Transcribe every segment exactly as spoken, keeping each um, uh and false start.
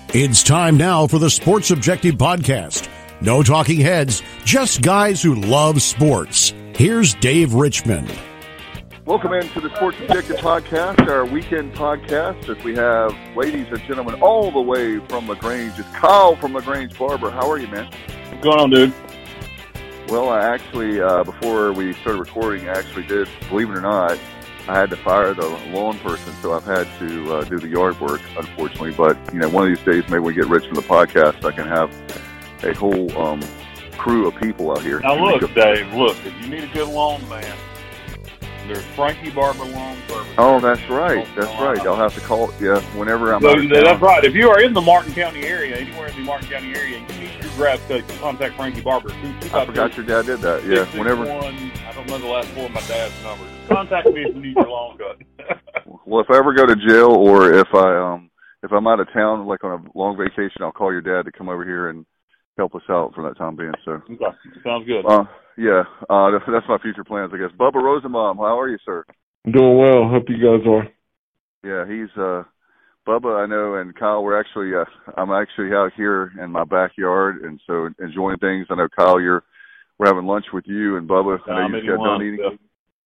It's time now for the Sports Objective Podcast. No talking heads, just guys who love sports. Here's Dave Richmond. Welcome into the Sports Objective Podcast, our weekend podcast, as we have, ladies and gentlemen, all the way from LaGrange. It's Kyle from LaGrange Barber. How are you, man? What's going on, dude? Well, I actually, uh, before we started recording, I actually did, believe it or not, I had to fire the lawn person, so I've had to uh, do the yard work, unfortunately. But, you know, one of these days, maybe we get rich from the podcast, I can have a whole um, crew of people out here. Now, look, Dave, look, if you need a good lawn man, there's Frankie Barber Lawn Service. Oh, that's right. That's right. I'll have to call, yeah, whenever I'm so, out of That's town. right. If you are in the Martin County area, anywhere in the Martin County area, and you need your grass cut, contact Frankie Barber. I forgot your dad did that. Yeah, whenever. I don't know the last four of my dad's numbers. Contact me if you need your lawn cut. Well, if I ever go to jail or if I um if I'm out of town, like on a long vacation, I'll call your dad to come over here and help us out for that time being. So okay. Sounds good. Uh, yeah, uh, that's my future plans, I guess. Bubba Rosenbaum, how are you, sir? I'm doing well. Hope you guys are. Yeah, he's uh, Bubba. I know, and Kyle. We're actually uh, I'm actually out here in my backyard, and so enjoying things. I know, Kyle, you're we're having lunch with you and Bubba. I know you just got done eating. Stuff.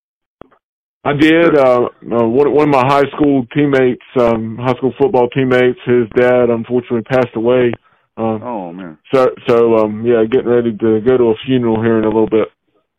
I did. Uh, uh, one, one of my high school teammates, um, high school football teammates, his dad unfortunately passed away. Uh, oh man. So, so um, yeah, getting ready to go to a funeral here in a little bit.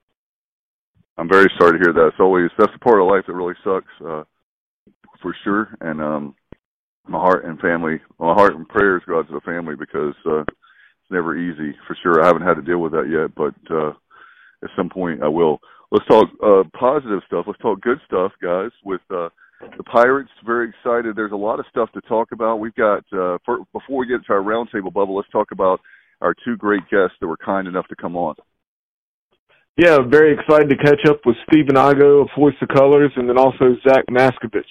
I'm very sorry to hear that. It's always that's the part of life that really sucks, uh, for sure. And um, my heart and family, my heart and prayers go out to the family because uh, it's never easy, for sure. I haven't had to deal with that yet, but uh, at some point I will. Let's talk uh, positive stuff. Let's talk good stuff, guys, with uh, the Pirates. Very excited. There's a lot of stuff to talk about. We've got, uh, for, before we get to our roundtable bubble, let's talk about our two great guests that were kind enough to come on. Yeah, very excited to catch up with Stephen Igo of Hoist the Colors and then also Zach Maskovich.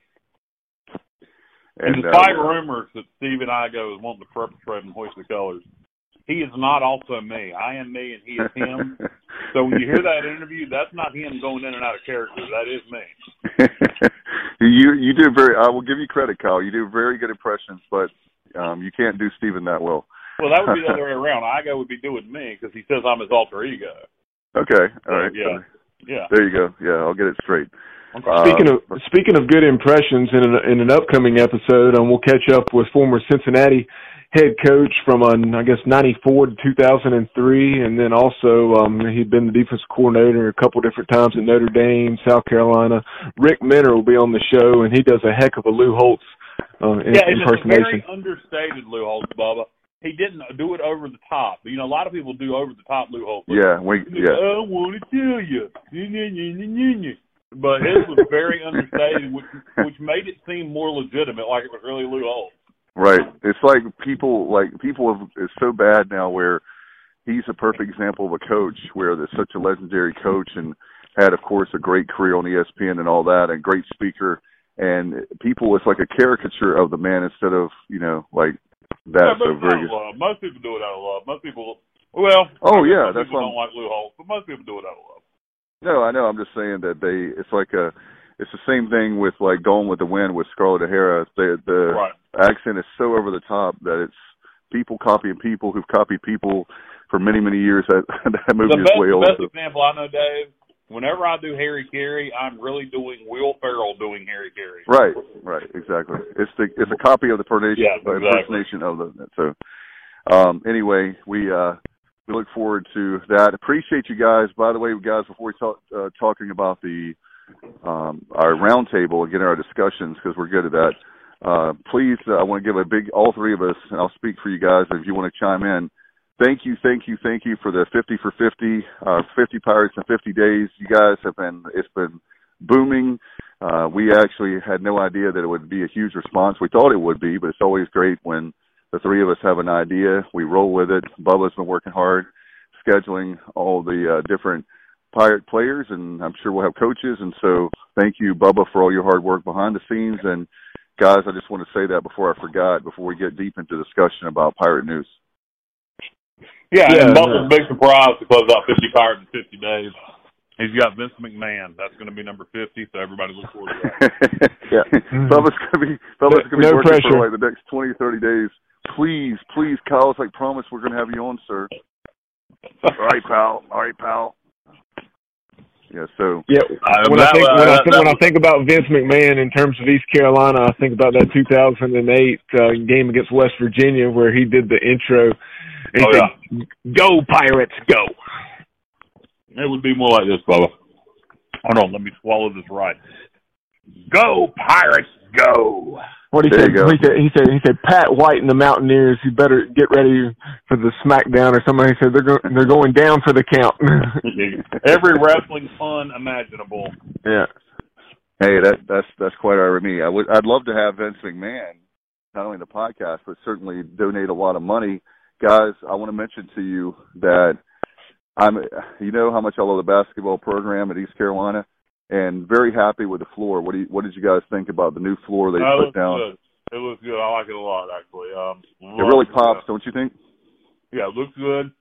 And despite uh, rumors that Stephen Igo is wanting to perpetrate and Hoist the Colors, he is not also me. I am me and he is him. So when you hear that interview, that's not him going in and out of character. That is me. you you do very. I will give you credit, Kyle. You do very good impressions, but um, you can't do Stephen that well. Well, that would be the other way around. Igo would be doing me because he says I'm his alter ego. Okay. All so, right. Yeah. Yeah. There you go. Yeah, I'll get it straight. Okay. Uh, speaking of speaking of good impressions, in an, in an upcoming episode, um, we'll catch up with former Cincinnati head coach from, uh, I guess, ninety-four to two thousand three, and then also um, he'd been the defensive coordinator a couple different times at Notre Dame, South Carolina. Rick Minner will be on the show, and he does a heck of a Lou Holtz uh, yeah, impersonation. Yeah, it's a very understated Lou Holtz, Bubba. He didn't do it over the top. You know, a lot of people do over the top Lou Holtz. Yeah, we yeah. I want to tell you. But his was very understated, which, which made it seem more legitimate, like it was really Lou Holtz. Right. It's like people, like people have, it's so bad now where he's a perfect example of a coach where there's such a legendary coach and had, of course, a great career on E S P N and all that and great speaker. And people, it's like a caricature of the man instead of, you know, like that. Yeah, so very good. Love. Most people do it out of love. Most people, well, oh, yeah, most that's people what don't like Lou Holtz, but most people do it out of love. No, I know. I'm just saying that they, it's like a, it's the same thing with like Gone with the Wind with Scarlett O'Hara. The, the right. accent is so over the top that it's people copying people who've copied people for many, many years. That, that movie the is best, way old. The best example I know, Dave, whenever I do Harry Carey, I'm really doing Will Ferrell doing Harry Carey. Right, right, exactly. It's the it's a copy of the impersonation, yeah, exactly. impersonation of the. So, um, anyway, we uh, we look forward to that. Appreciate you guys. By the way, guys, before we talk uh, talking about the um, our roundtable and getting our discussions because we're good at that. Uh, please, uh, I want to give a big all three of us, and I'll speak for you guys if you want to chime in. Thank you, thank you, thank you for the fifty for fifty, uh, fifty Pirates in fifty days. You guys have been, it's been booming. Uh, we actually had no idea that it would be a huge response. We thought it would be, but it's always great when the three of us have an idea. We roll with it. Bubba's been working hard, scheduling all the uh, different Pirate players, and I'm sure we'll have coaches. And so thank you, Bubba, for all your hard work behind the scenes. And guys, I just want to say that before I forgot, before we get deep into discussion about Pirate news. Yeah, yeah and Bubba's big surprise to close out fifty Pirates in fifty days. He's got Vince McMahon. That's going to be number fifty, so everybody look forward to that. yeah, Bubba's going to be Bubba's going to be no working pressure. for like the next twenty, thirty days please, please, Kyle. It's like, promise we're going to have you on, sir. All right, pal. All right, pal. Yeah, so yeah. Uh, When that, I think uh, when I that, think, that when I was, think about Vince McMahon in terms of East Carolina, I think about that two thousand eight uh, game against West Virginia where he did the intro. And he Oh, said, yeah. "Go Pirates, go!" It would be more like this, Bubba. Hold on, let me swallow this right. Go, Pirates, go! What he There said, you go. he said, he said, he said, Pat White and the Mountaineers, you better get ready for the smackdown or something. He said they're go- they're going down for the count. Every wrestling pun imaginable. Yeah. Hey, that that's that's quite all right with me. I would I'd love to have Vince McMahon, not only the podcast, but certainly donate a lot of money. Guys, I want to mention to you that I'm you know how much I love the basketball program at East Carolina, and very happy with the floor. What do you, what did you guys think about the new floor they Oh, it put looks down? good. It looks good. I like it a lot, actually. Um, It really pops, don't you think? Yeah, it looks good.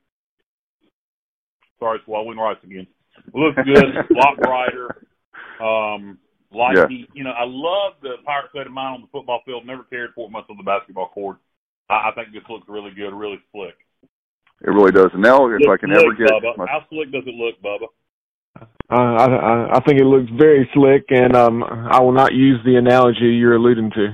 Sorry, swallowing rice again. It looks good. A lot brighter. Um, like Yeah. the, you know, I love the Pirate State of Mind on the football field. Never cared for it much on the basketball court. I, I think this looks really good, really slick. It really does. And now, if Looks I can ever slick, get Bubba. my, How slick does it look, Bubba? Uh, I, I I think it looks very slick, and um, I will not use the analogy you're alluding to.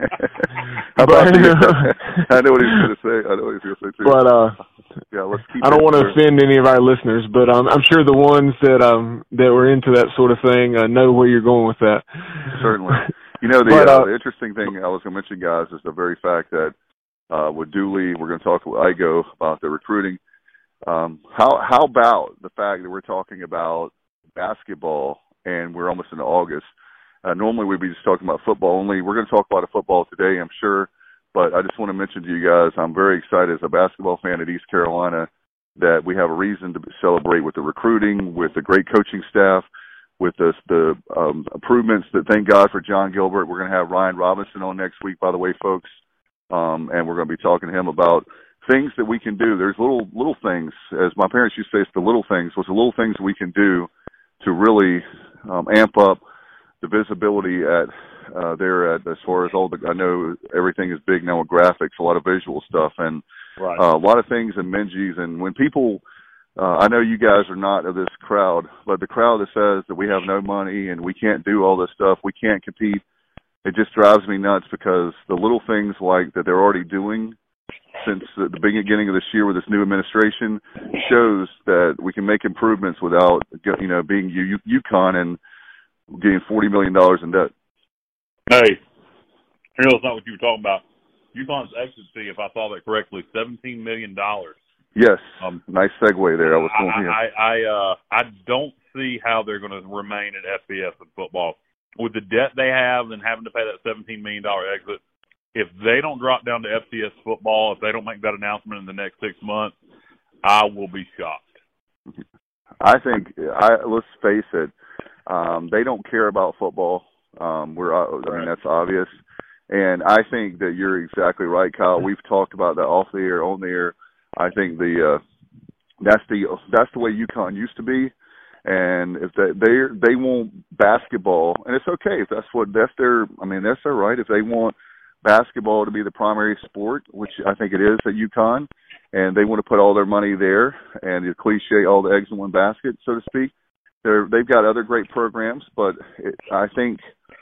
How about But- the, I know what he's going to say. I know what he's going to say too. But uh, yeah, let's keep. I don't it want to there. offend any of our listeners, but um, I'm sure the ones that um that were into that sort of thing uh, know where you're going with that. Certainly. You know, the, But, uh, uh, the interesting thing I was going to mention, guys, is the very fact that uh, with Dooley, we're going to talk with Igo about the recruiting. Um, how how about the fact that we're talking about basketball and we're almost into August? Uh, normally we'd be just talking about football only. We're going to talk about a football today, I'm sure, but I just want to mention to you guys, I'm very excited as a basketball fan at East Carolina that we have a reason to celebrate with the recruiting, with the great coaching staff, with the, the um, improvements that, thank God for John Gilbert. We're going to have Ryan Robinson on next week, by the way, folks, um, and we're going to be talking to him about things that we can do. There's little little things, as my parents used to say, it's the little things. What's the little things we can do to really um, amp up the visibility at uh, there at as far as all the, I know everything is big now with graphics, a lot of visual stuff, and Right. uh, a lot of things in Minji's. And when people, uh, I know you guys are not of this crowd, but the crowd that says that we have no money and we can't do all this stuff, we can't compete, it just drives me nuts because the little things like that they're already doing since the beginning of this year with this new administration shows that we can make improvements without, you know, being U- UConn and getting forty million dollars in debt. Hey, Harold's not what you were talking about. UConn's exit fee, if I saw that correctly, seventeen million dollars. Yes, Um, nice segue there. I was going I, here. I, I, uh, I don't see how they're going to remain at F B S in football. With the debt they have and having to pay that seventeen million dollars exit, if they don't drop down to F C S football, if they don't make that announcement in the next six months, I will be shocked. I think, I let's face it, um, they don't care about football. Um, we're, I mean, that's obvious. And I think that you're exactly right, Kyle. We've talked about that off the air, on the air. I think the uh, that's the that's the way UConn used to be. And if they they they want basketball, and it's okay if that's what that's their. I mean, that's their right. If they want basketball to be the primary sport, which I think it is at UConn, and they want to put all their money there, and the cliche, all the eggs in one basket, so to speak. They're they've got other great programs, but it, I think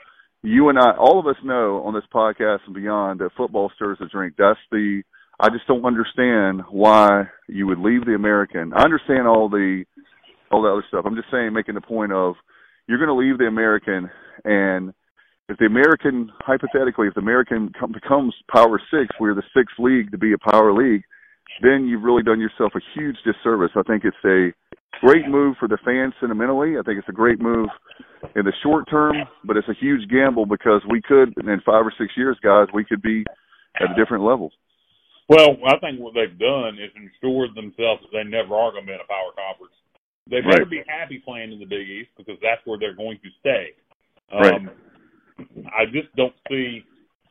you and I, all of us know on this podcast and beyond that football stirs the drink. That's the. I just don't understand why you would leave the American. I understand all the all the other stuff. I'm just saying, making the point of you're going to leave the American, and if the American, hypothetically, if the American com- becomes Power Six, we're the sixth league to be a power league, then you've really done yourself a huge disservice. I think it's a great move for the fans sentimentally. I think it's a great move in the short term, but it's a huge gamble because we could, in five or six years, guys, we could be at a different level. Well, I think what they've done is ensured themselves that they never are going to be in a power conference. They better Right. be happy playing in the Big East because that's where they're going to stay. Right. Um, I just don't see,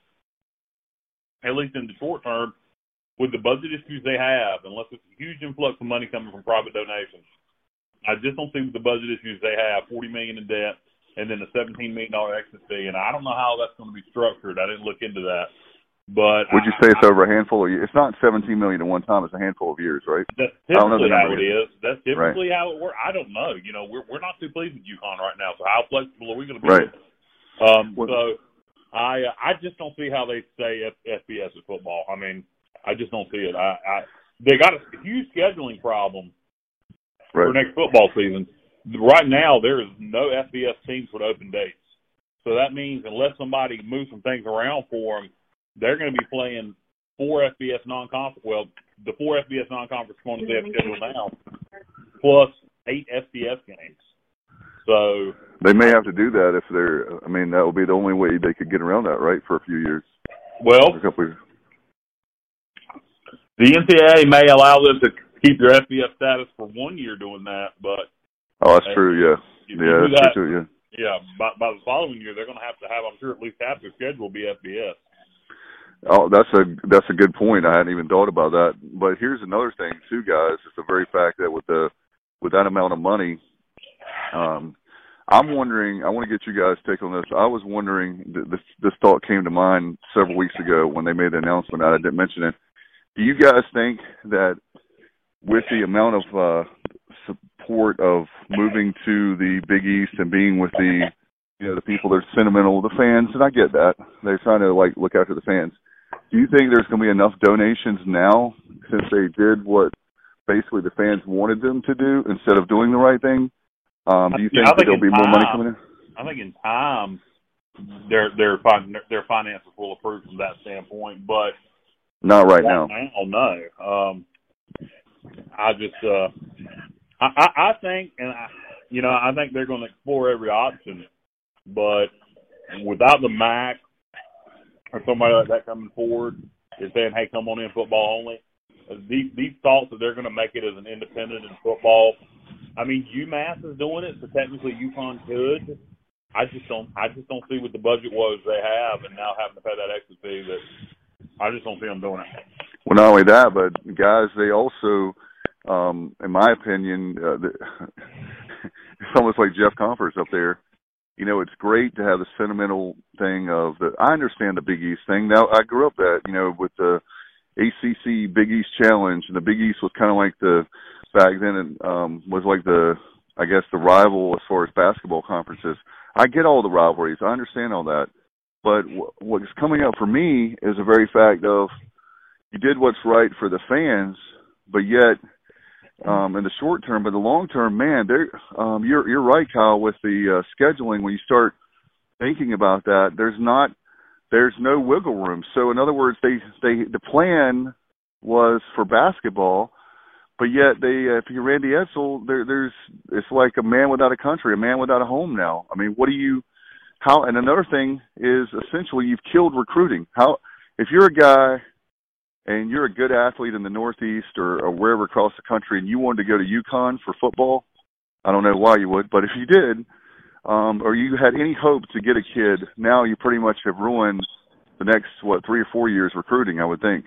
at least in the short term, with the budget issues they have, unless it's a huge influx of money coming from private donations, I just don't see with the budget issues they have, forty million dollars in debt and then a seventeen million dollars exit fee, and I don't know how that's going to be structured. I didn't look into that. But would you say it's over a handful of years? It's not seventeen million at one time. It's a handful of years, right? That's I don't know typically the how number it yet. is. That's typically Right. how it works. I don't know. You know, we're we're not too pleased with UConn right now. So how flexible are we going to be? Right. Um, Well, so I uh, I just don't see how they stay at F B S at football. I mean, I just don't see it. I, I they got a huge scheduling problem right. for next football season. Right now, there is no F B S teams with open dates. So that means unless somebody moves some things around for them, they're going to be playing four F B S non-conference. Well, the four F B S non-conference opponents they have scheduled now, plus eight F B S games. So they may have to do that if they're. I mean, that would be the only way they could get around that, right? For a few years. Well, a couple years. The N C double A may allow them to keep their F B S status for one year doing that, but oh, that's true. Yeah, yeah, that's that, true too. Yeah. Yeah, by, by the following year, they're going to have to have. I'm sure at least half their schedule will be F B S. Oh, that's a that's a good point. I hadn't even thought about that. But here's another thing too, guys. It's the very fact that with the with that amount of money, um, I'm wondering. I want to get you guys' take on this. I was wondering. This this thought came to mind several weeks ago when they made the announcement. I didn't mention it. Do you guys think that with the amount of uh, support of moving to the Big East and being with the you know the people that are sentimental, the fans, and I get that they're trying to like look after the fans. Do you think there's going to be enough donations now since they did what basically the fans wanted them to do instead of doing the right thing? Um, do you think, yeah, think that there'll be time, more money coming in? I think in time their their their finances will improve from that standpoint, but not right now. Oh no. Um, I just uh, I, I I think and I, you know I think they're going to explore every option, but without the M A C or somebody like that coming forward and saying, "Hey, come on in, football only." These these thoughts that they're going to make it as an independent in football. I mean, UMass is doing it, so technically UConn could. I just don't. I just don't see what the budget was they have, and now having to pay that extra fee. That I just don't see them doing it. Well, not only that, but guys, they also, um, in my opinion, uh, the, it's almost like Jeff Compher's up there. You know, it's great to have the sentimental thing of the. I understand the Big East thing. Now, I grew up that you know with the A C C Big East Challenge, and the Big East was kind of like the back then. It um, was like the, I guess, the rival as far as basketball conferences. I get all the rivalries. I understand all that. But w- what's coming up for me is the very fact of you did what's right for the fans, but yet um, in the short term, but the long term, man, um, you're you're right, Kyle, with the uh, scheduling. When you start thinking about that, there's not there's no wiggle room. So in other words, they they the plan was for basketball, but yet they uh, if you're Randy Edsall, there, there's it's like a man without a country, a man without a home now. I mean, what do you how? And another thing is essentially you've killed recruiting. How if you're a guy and you're a good athlete in the Northeast or, or wherever across the country, and you wanted to go to UConn for football, I don't know why you would, but if you did, um, or you had any hope to get a kid, now you pretty much have ruined the next, what, three or four years recruiting, I would think.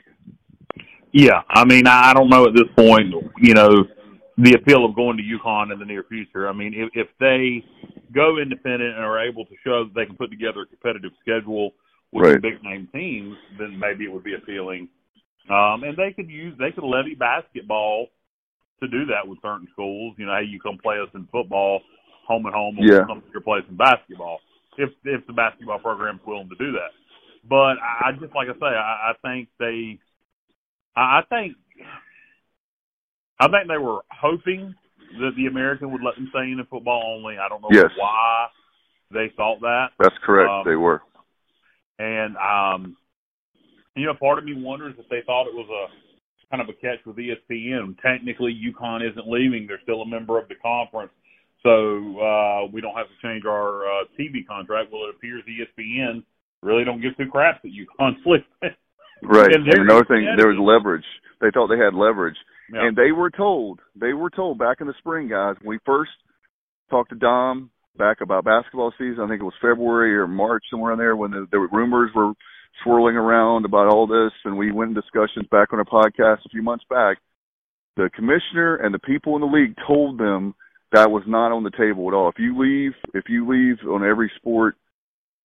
Yeah, I mean, I don't know at this point, you know, the appeal of going to UConn in the near future. I mean, if, if they go independent and are able to show that they can put together a competitive schedule with right. some big-name teams, then maybe it would be appealing. Um, and they could use, they could levy basketball to do that with certain schools. You know, hey, you come play us in football, home and home, and yeah. we'll come to your place in basketball, if if the basketball program's willing to do that. But I just, like I say, I, I think they, I, I think, I think they were hoping that the American would let them stay in football only. I don't know yes. why they thought that. That's correct. Um, they were. And, um, you know, part of me wonders if they thought it was a kind of a catch with E S P N. Technically, UConn isn't leaving. They're still a member of the conference. So uh, we don't have to change our uh, T V contract. Well, it appears E S P N really don't give two craps that UConn's leaving. Right. And, and another thing, there was leverage. They thought they had leverage. Yeah. And they were told, they were told back in the spring, guys, when we first talked to Dom back about basketball season, I think it was February or March, somewhere in there, when the, the rumors were swirling around about all this, and we went in discussions back on our podcast a few months back. The commissioner and the people in the league told them that was not on the table at all. If you leave, if you leave on every sport,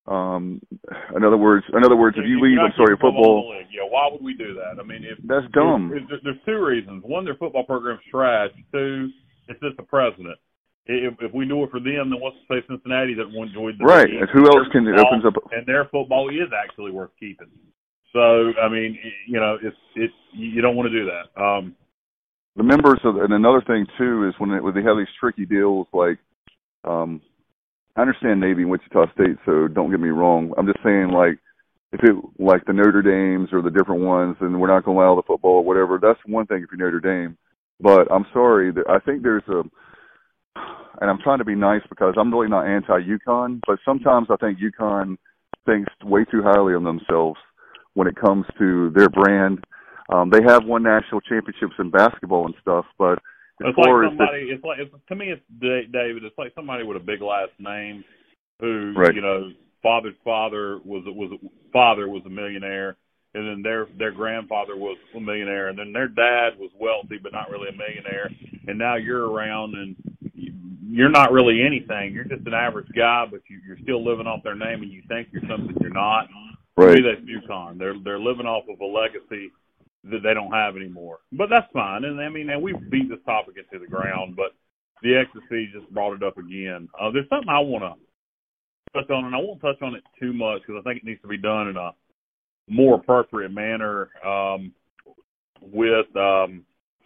Um, in other words, in other words, if you leave, I'm sorry, football. Yeah, why would we do that? I mean, if that's dumb. If, if, there's two reasons. One, their football program's trash. Two, it's just the president. If, if we do it for them, then what's to say Cincinnati that won't enjoy the right? And who else can it opens up? And their football is actually worth keeping. So I mean, you know, it's it's you don't want to do that. Um, the members of, and another thing too is when, it, when they have these tricky deals like. Um, I understand Navy and Wichita State, so don't get me wrong. I'm just saying, like, if it like the Notre Dames or the different ones, and we're not going to allow the football or whatever, that's one thing if you're Notre Dame. But I'm sorry, I think there's a, and I'm trying to be nice because I'm really not anti-UConn, but sometimes I think UConn thinks way too highly of themselves when it comes to their brand. Um, they have won national championships in basketball and stuff, but It's like somebody. The, it's like it's, to me, it's David. It's like somebody with a big last name, who right. you know, father's father was was father was a millionaire, and then their their grandfather was a millionaire, and then their dad was wealthy but not really a millionaire, and now you're around and you're not really anything. You're just an average guy, but you, you're still living off their name, and you think you're something you're not. Right. To me, that's UConn. They're they're living off of a legacy that they don't have anymore. But that's fine. And, I mean, and we've beat this topic into the ground, but the ecstasy just brought it up again. Uh, there's something I want to touch on, and I won't touch on it too much because I think it needs to be done in a more appropriate manner um, with um,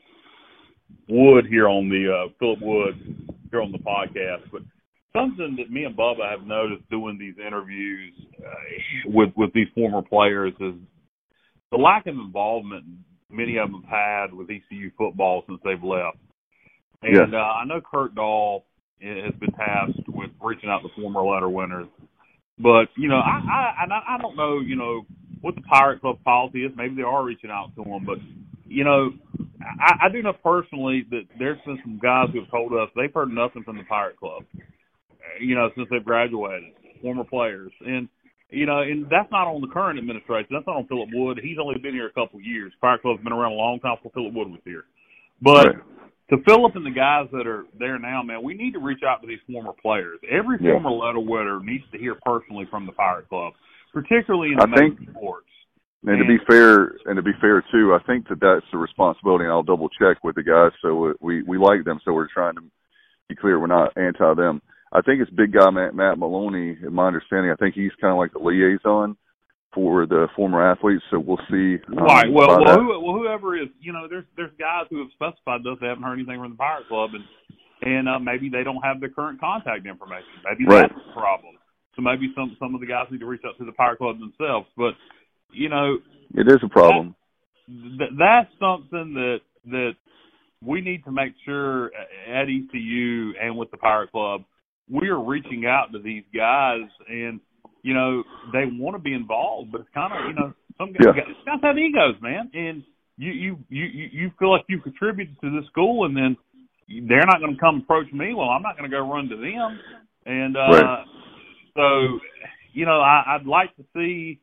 Wood here on the uh, – Philip Wood here on the podcast. But something that me and Bubba have noticed doing these interviews uh, with, with these former players is the lack of involvement many of them have had with E C U football since they've left. And yes. uh, I know Kurt Dahl has been tasked with reaching out to former letter winners. But, you know, I, I, I don't know, you know, what the Pirate Club policy is. Maybe they are reaching out to them. But, you know, I, I do know personally that there's been some guys who have told us they've heard nothing from the Pirate Club, you know, since they've graduated, former players. And, you know, and that's not on the current administration. That's not on Philip Wood. He's only been here a couple of years. Pirate Club's been around a long time before Philip Wood was here. But right. to Philip and the guys that are there now, man, we need to reach out to these former players. Every yeah. former letter winner needs to hear personally from the Pirate Club, particularly in the I think, sports. And, and to be fair, and to be fair too, I think that that's the responsibility. And I'll double check with the guys. So we we like them. So we're trying to be clear. We're not anti them. I think it's big guy Matt, Matt Maloney. In my understanding, I think he's kind of like the liaison for the former athletes. So we'll see. Um, right. Well, well, who, well, whoever is, you know, there's there's guys who have specified those they haven't heard anything from the Pirate Club, and and uh, maybe they don't have the current contact information. Maybe right. that's the problem. So maybe some some of the guys need to reach out to the Pirate Club themselves. But you know, it is a problem. That, that's something that that we need to make sure at E C U and with the Pirate Club. We are reaching out to these guys, and you know they want to be involved, but it's kind of you know some guys, yeah. guys have egos, man, and you you you you feel like you contributed to the school, and then they're not going to come approach me. Well, I'm not going to go run to them, and uh, right. so you know I, I'd like to see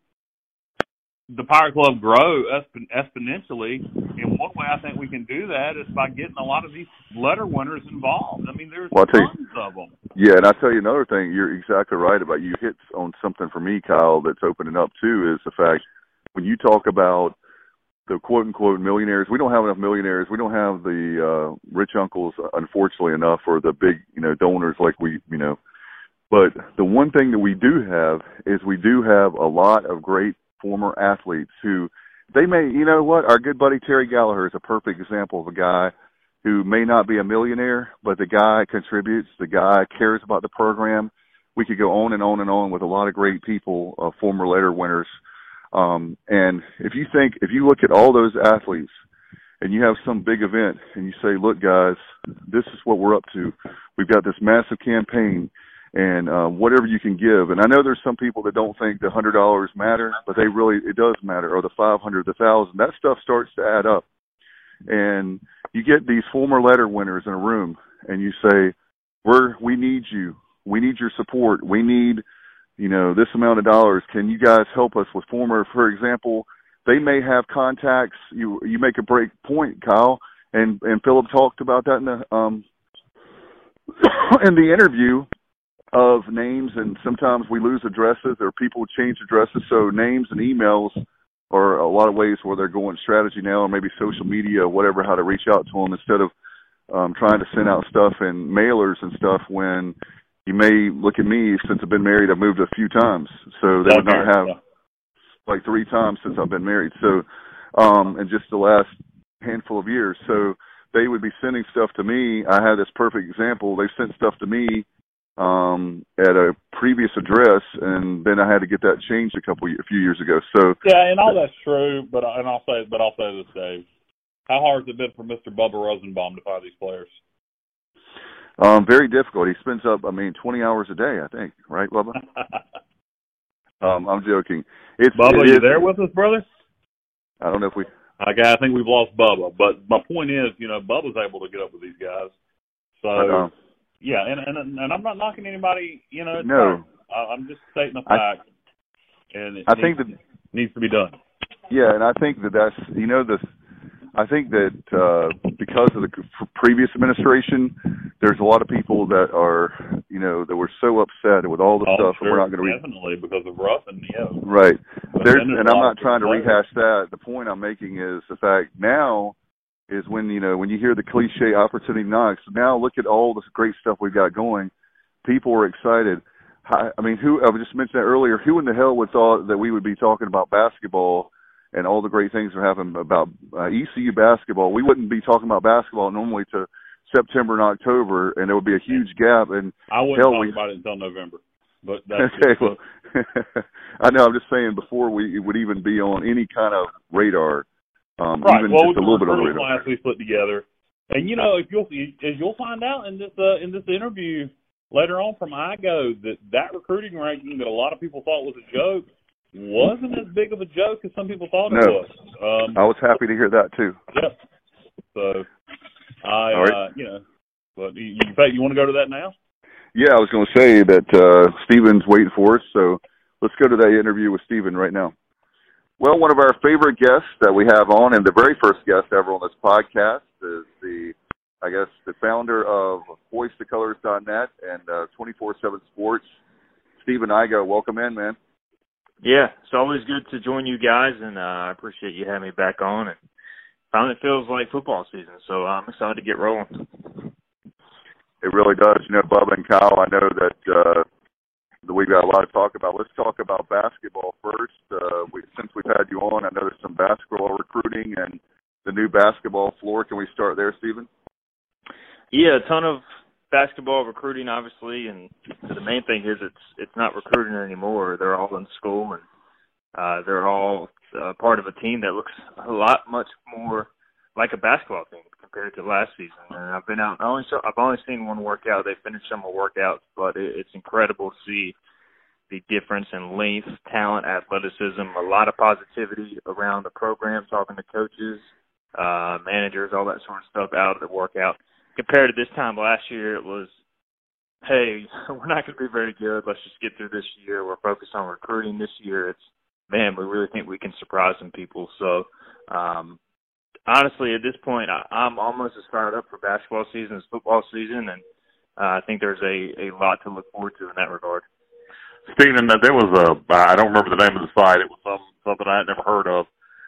the Pirate Club grow exp- exponentially, and one way I think we can do that is by getting a lot of these letter winners involved. I mean, there's well, tons you, of them. Yeah, and I'll tell you another thing. You're exactly right about you hit on something for me, Kyle, that's opening up, too, is the fact when you talk about the quote-unquote millionaires, we don't have enough millionaires. We don't have the uh, rich uncles, unfortunately enough, or the big, you know, donors like we, you know. But the one thing that we do have is we do have a lot of great former athletes who they may, you know what, our good buddy Terry Gallagher is a perfect example of a guy who may not be a millionaire, but the guy contributes, the guy cares about the program. We could go on and on and on with a lot of great people, uh, former letter winners. Um, and if you think, if you look at all those athletes and you have some big event and you say, look, guys, this is what we're up to. We've got this massive campaign. And uh, whatever you can give, and I know there's some people that don't think the hundred dollars matter, but they really it does matter, or the five hundred, the thousand. That stuff starts to add up, and you get these former letter winners in a room, and you say, "We're we need you, we need your support, we need, you know, this amount of dollars. Can you guys help us with former?" For example, they may have contacts. You you make a break point, Kyle, and and Philip talked about that in the um in the interview. of names, and sometimes we lose addresses or people change addresses. So names and emails are a lot of ways where they're going strategy now, or maybe social media, or whatever, how to reach out to them instead of um, trying to send out stuff in mailers and stuff. When you may look at me, since I've been married, I've moved a few times, so they would not have like three times since I've been married. So, um, in just the last handful of years, so they would be sending stuff to me. I had this perfect example. They sent stuff to me um, at a previous address, and then I had to get that changed a couple, a few years ago. So yeah, and all that's true. But and I'll say, but I'll say this, Dave. How hard has it been for Mister Bubba Rosenbaum to find these players? Um, very difficult. He spends up, I mean, twenty hours a day, I think. Right, Bubba? um, I'm joking. It's Bubba, it you is, there with us, brother? I don't know if we. Okay, I think we've lost Bubba. But my point is, you know, Bubba's able to get up with these guys. So. Uh, Yeah, and, and and I'm not knocking anybody, you know. It's no, fine. I'm just stating a fact, I, and it I needs, think that needs to be done. Yeah, and I think that that's you know the, I think that uh, because of the previous administration, there's a lot of people that are you know that were so upset with all the oh, stuff, sure, and we're not going to re- definitely because of Ruffin, yeah. Right. There's, there's and I'm not trying to players. rehash that. The point I'm making is the fact now. Is when you know when you hear the cliche opportunity knocks. Now look at all this great stuff we've got going. People are excited. I mean, who I just mentioned that earlier. Who in the hell would thought that we would be talking about basketball and all the great things that are happening about uh, E C U basketball? We wouldn't be talking about basketball normally to September and October, and there would be a huge gap. And I wouldn't hell, talk we, about it until November. But that's okay, well, I know. I'm just saying before we would even be on any kind of radar. Um, right. Even well, just a little bit of the class we put together, and you know, if you'll as you'll find out in this uh, in this interview later on from I G O that that recruiting ranking that a lot of people thought was a joke wasn't as big of a joke as some people thought no. it was. Um, I was happy to hear that too. Yep. So I, right. uh, you know, but you, in fact, you want to go to that now? Yeah, I was going to say that uh, Stephen's waiting for us, so let's go to that interview with Stephen right now. Well, one of our favorite guests that we have on, and the very first guest ever on this podcast, is the, I guess, the founder of hoist the colors dot net and uh, twenty-four seven Sports, Stephen Igoe. Welcome in, man. Yeah, it's always good to join you guys, and uh, I appreciate you having me back on. And finally, it feels like football season, so I'm excited to get rolling. It really does. You know, Bubba and Kyle, I know that uh, we've got a lot to talk about. Let's talk about basketball first. Uh, we, since we've had you on, I know there's some basketball recruiting and the new basketball floor. Can we start there, Stephen? Yeah, a ton of basketball recruiting, obviously, and the main thing is it's it's not recruiting anymore. They're all in school, and uh, they're all uh, part of a team that looks a lot much more like a basketball team compared to last season. And I've been out. I only saw, I've only seen one workout. They finished summer workouts, but it, it's incredible to see the difference in length, talent, athleticism, a lot of positivity around the program, talking to coaches, uh, managers, all that sort of stuff out at the workout. Compared to this time last year, it was, hey, we're not going to be very good. Let's just get through this year. We're focused on recruiting this year. It's, man, we really think we can surprise some people. So, um, honestly, at this point, I, I'm almost as fired up for basketball season as football season, and uh, I think there's a, a lot to look forward to in that regard. Stephen, there was a, I don't remember the name of the site. It was some something I had never heard of.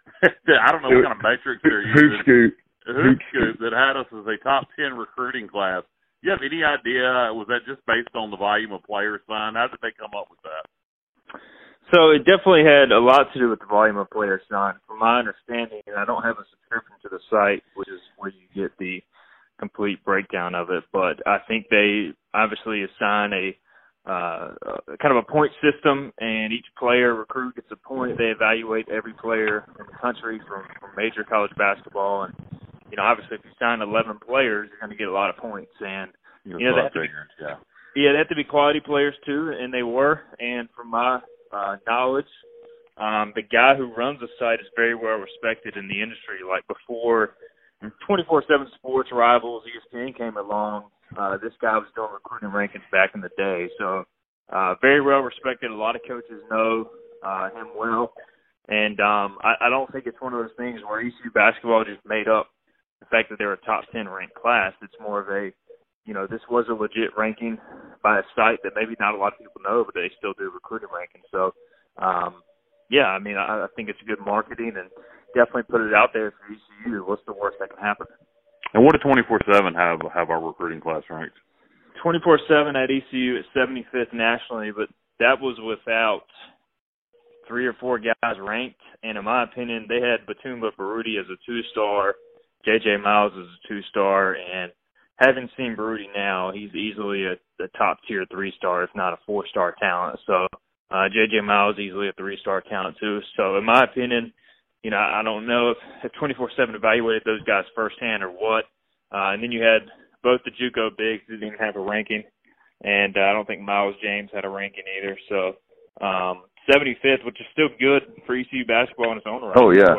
I don't know what kind of metrics they're using. Hoopscoop. Hoopscoop that had us as a top ten recruiting class. You have any idea, was that just based on the volume of players signed? How did they come up with that? So it definitely had a lot to do with the volume of players signed. From my understanding, and I don't have a subscription to the site, which is where you get the complete breakdown of it, but I think they obviously assign a uh, uh, kind of a point system, and each player recruit gets a point. They evaluate every player in the country from, from major college basketball, and you know, obviously, if you sign eleven players, you're going to get a lot of points, and you, you know, they have to be, yeah, yeah, they have to be quality players too, and they were. And from my uh, knowledge, um, the guy who runs the site is very well respected in the industry. Like before twenty-four seven Sports Rivals, E S P N came along, uh, this guy was doing recruiting rankings back in the day. So uh, very well respected. A lot of coaches know uh, him well. And um, I, I don't think it's one of those things where E C U basketball just made up the fact that they're a top ten ranked class. It's more of a you know, this was a legit ranking by a site that maybe not a lot of people know, but they still do recruiting rankings. So, um, yeah, I mean, I, I think it's good marketing and definitely put it out there for E C U. What's the worst that can happen? And what did twenty-four seven have have our recruiting class ranked? twenty-four seven at E C U at seventy-fifth nationally, but that was without three or four guys ranked. And in my opinion, they had Batumba Baruti as a two-star, J J Miles as a two-star, and having seen Baruti now, he's easily a, a top-tier three-star, if not a four-star talent. So uh, J J Miles easily a three-star talent too. So in my opinion, you know, I don't know if, if twenty-four seven evaluated those guys firsthand or what. Uh, and then you had both the JUCO bigs that didn't have a ranking, and uh, I don't think Miles James had a ranking either. So um, seventy-fifth, which is still good for E C U basketball in its own right. Oh, yeah.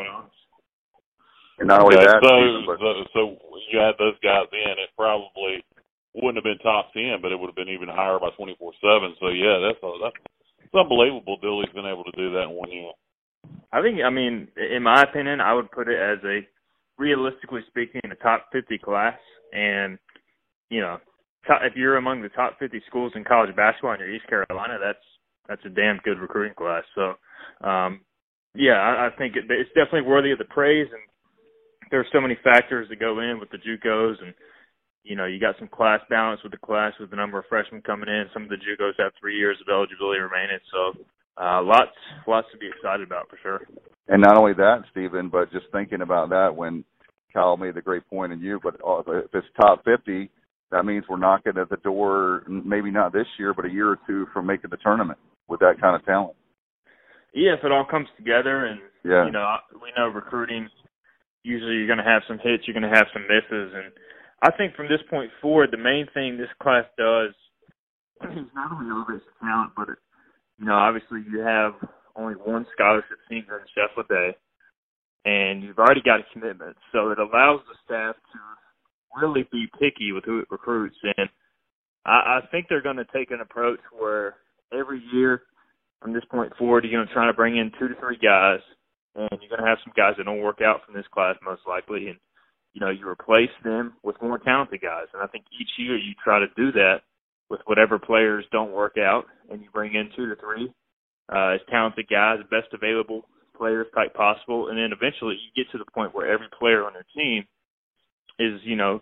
And not only okay, that, so, Stephen, but, so, so you had those guys in, it probably wouldn't have been top ten, but it would have been even higher by twenty-four seven. So, yeah, that's, a, that's it's unbelievable Dooley's been able to do that in one year. I think, I mean, in my opinion, I would put it as a, realistically speaking, a top fifty class. And, you know, top, if you're among the top fifty schools in college basketball in East Carolina, that's that's a damn good recruiting class. So, um, yeah, I, I think it, it's definitely worthy of the praise. And there's so many factors that go in with the JUCOs. And, you know, you got some class balance with the class with the number of freshmen coming in. Some of the JUCOs have three years of eligibility remaining. So, Uh, lots, lots to be excited about for sure. And not only that, Stephen, but just thinking about that when Kyle made the great point in you, but if it's top fifty, that means we're knocking at the door, maybe not this year, but a year or two from making the tournament with that kind of talent. Yeah, if it all comes together, and yeah. you know, we know recruiting, usually you're going to have some hits, you're going to have some misses, and I think from this point forward, the main thing this class does is not only elevates the talent, but it You know, obviously you have only one scholarship senior in Sheffield Day, and you've already got a commitment. So it allows the staff to really be picky with who it recruits. And I, I think they're going to take an approach where every year from this point forward, you're going to try to bring in two to three guys, and you're going to have some guys that don't work out from this class most likely. And, you know, you replace them with more talented guys. And I think each year you try to do that with whatever players don't work out, and you bring in two to three uh, as talented guys, best available players type possible, and then eventually you get to the point where every player on your team is, you know,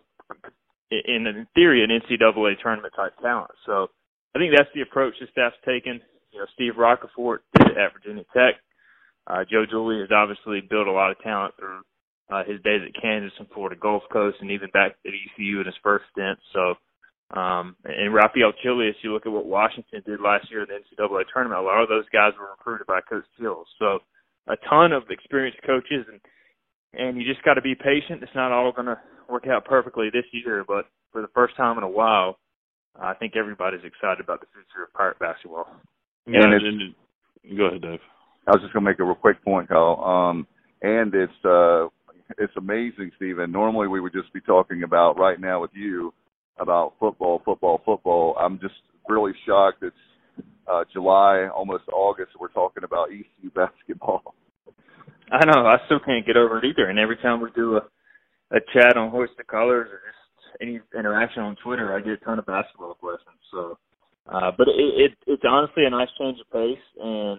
in, in theory, an N C double A tournament type talent. So I think that's the approach the staff's taken. You know, Steve Roccaforte did it at Virginia Tech. Uh, Joe Dooley has obviously built a lot of talent through uh, his days at Kansas and Florida Gulf Coast, and even back at E C U in his first stint. So. Um, and Raphael Chilius, you look at what Washington did last year in the N C double A tournament, a lot of those guys were recruited by Coach Chills. So a ton of experienced coaches, and, and you just got to be patient. It's not all going to work out perfectly this year, but for the first time in a while, I think everybody's excited about the future of Pirate basketball. Yeah, and and it, go ahead, Dave. I was just going to make a real quick point, Kyle. Um, and it's uh, it's amazing, Stephen. Normally we would just be talking about right now with you about football, football, football. I'm just really shocked. It's uh, July, almost August, and we're talking about E C U basketball. I know. I still can't get over it either. And every time we do a, a chat on Hoist the Colors or just any interaction on Twitter, I get a ton of basketball questions. So, uh, but it, it it's honestly a nice change of pace. And,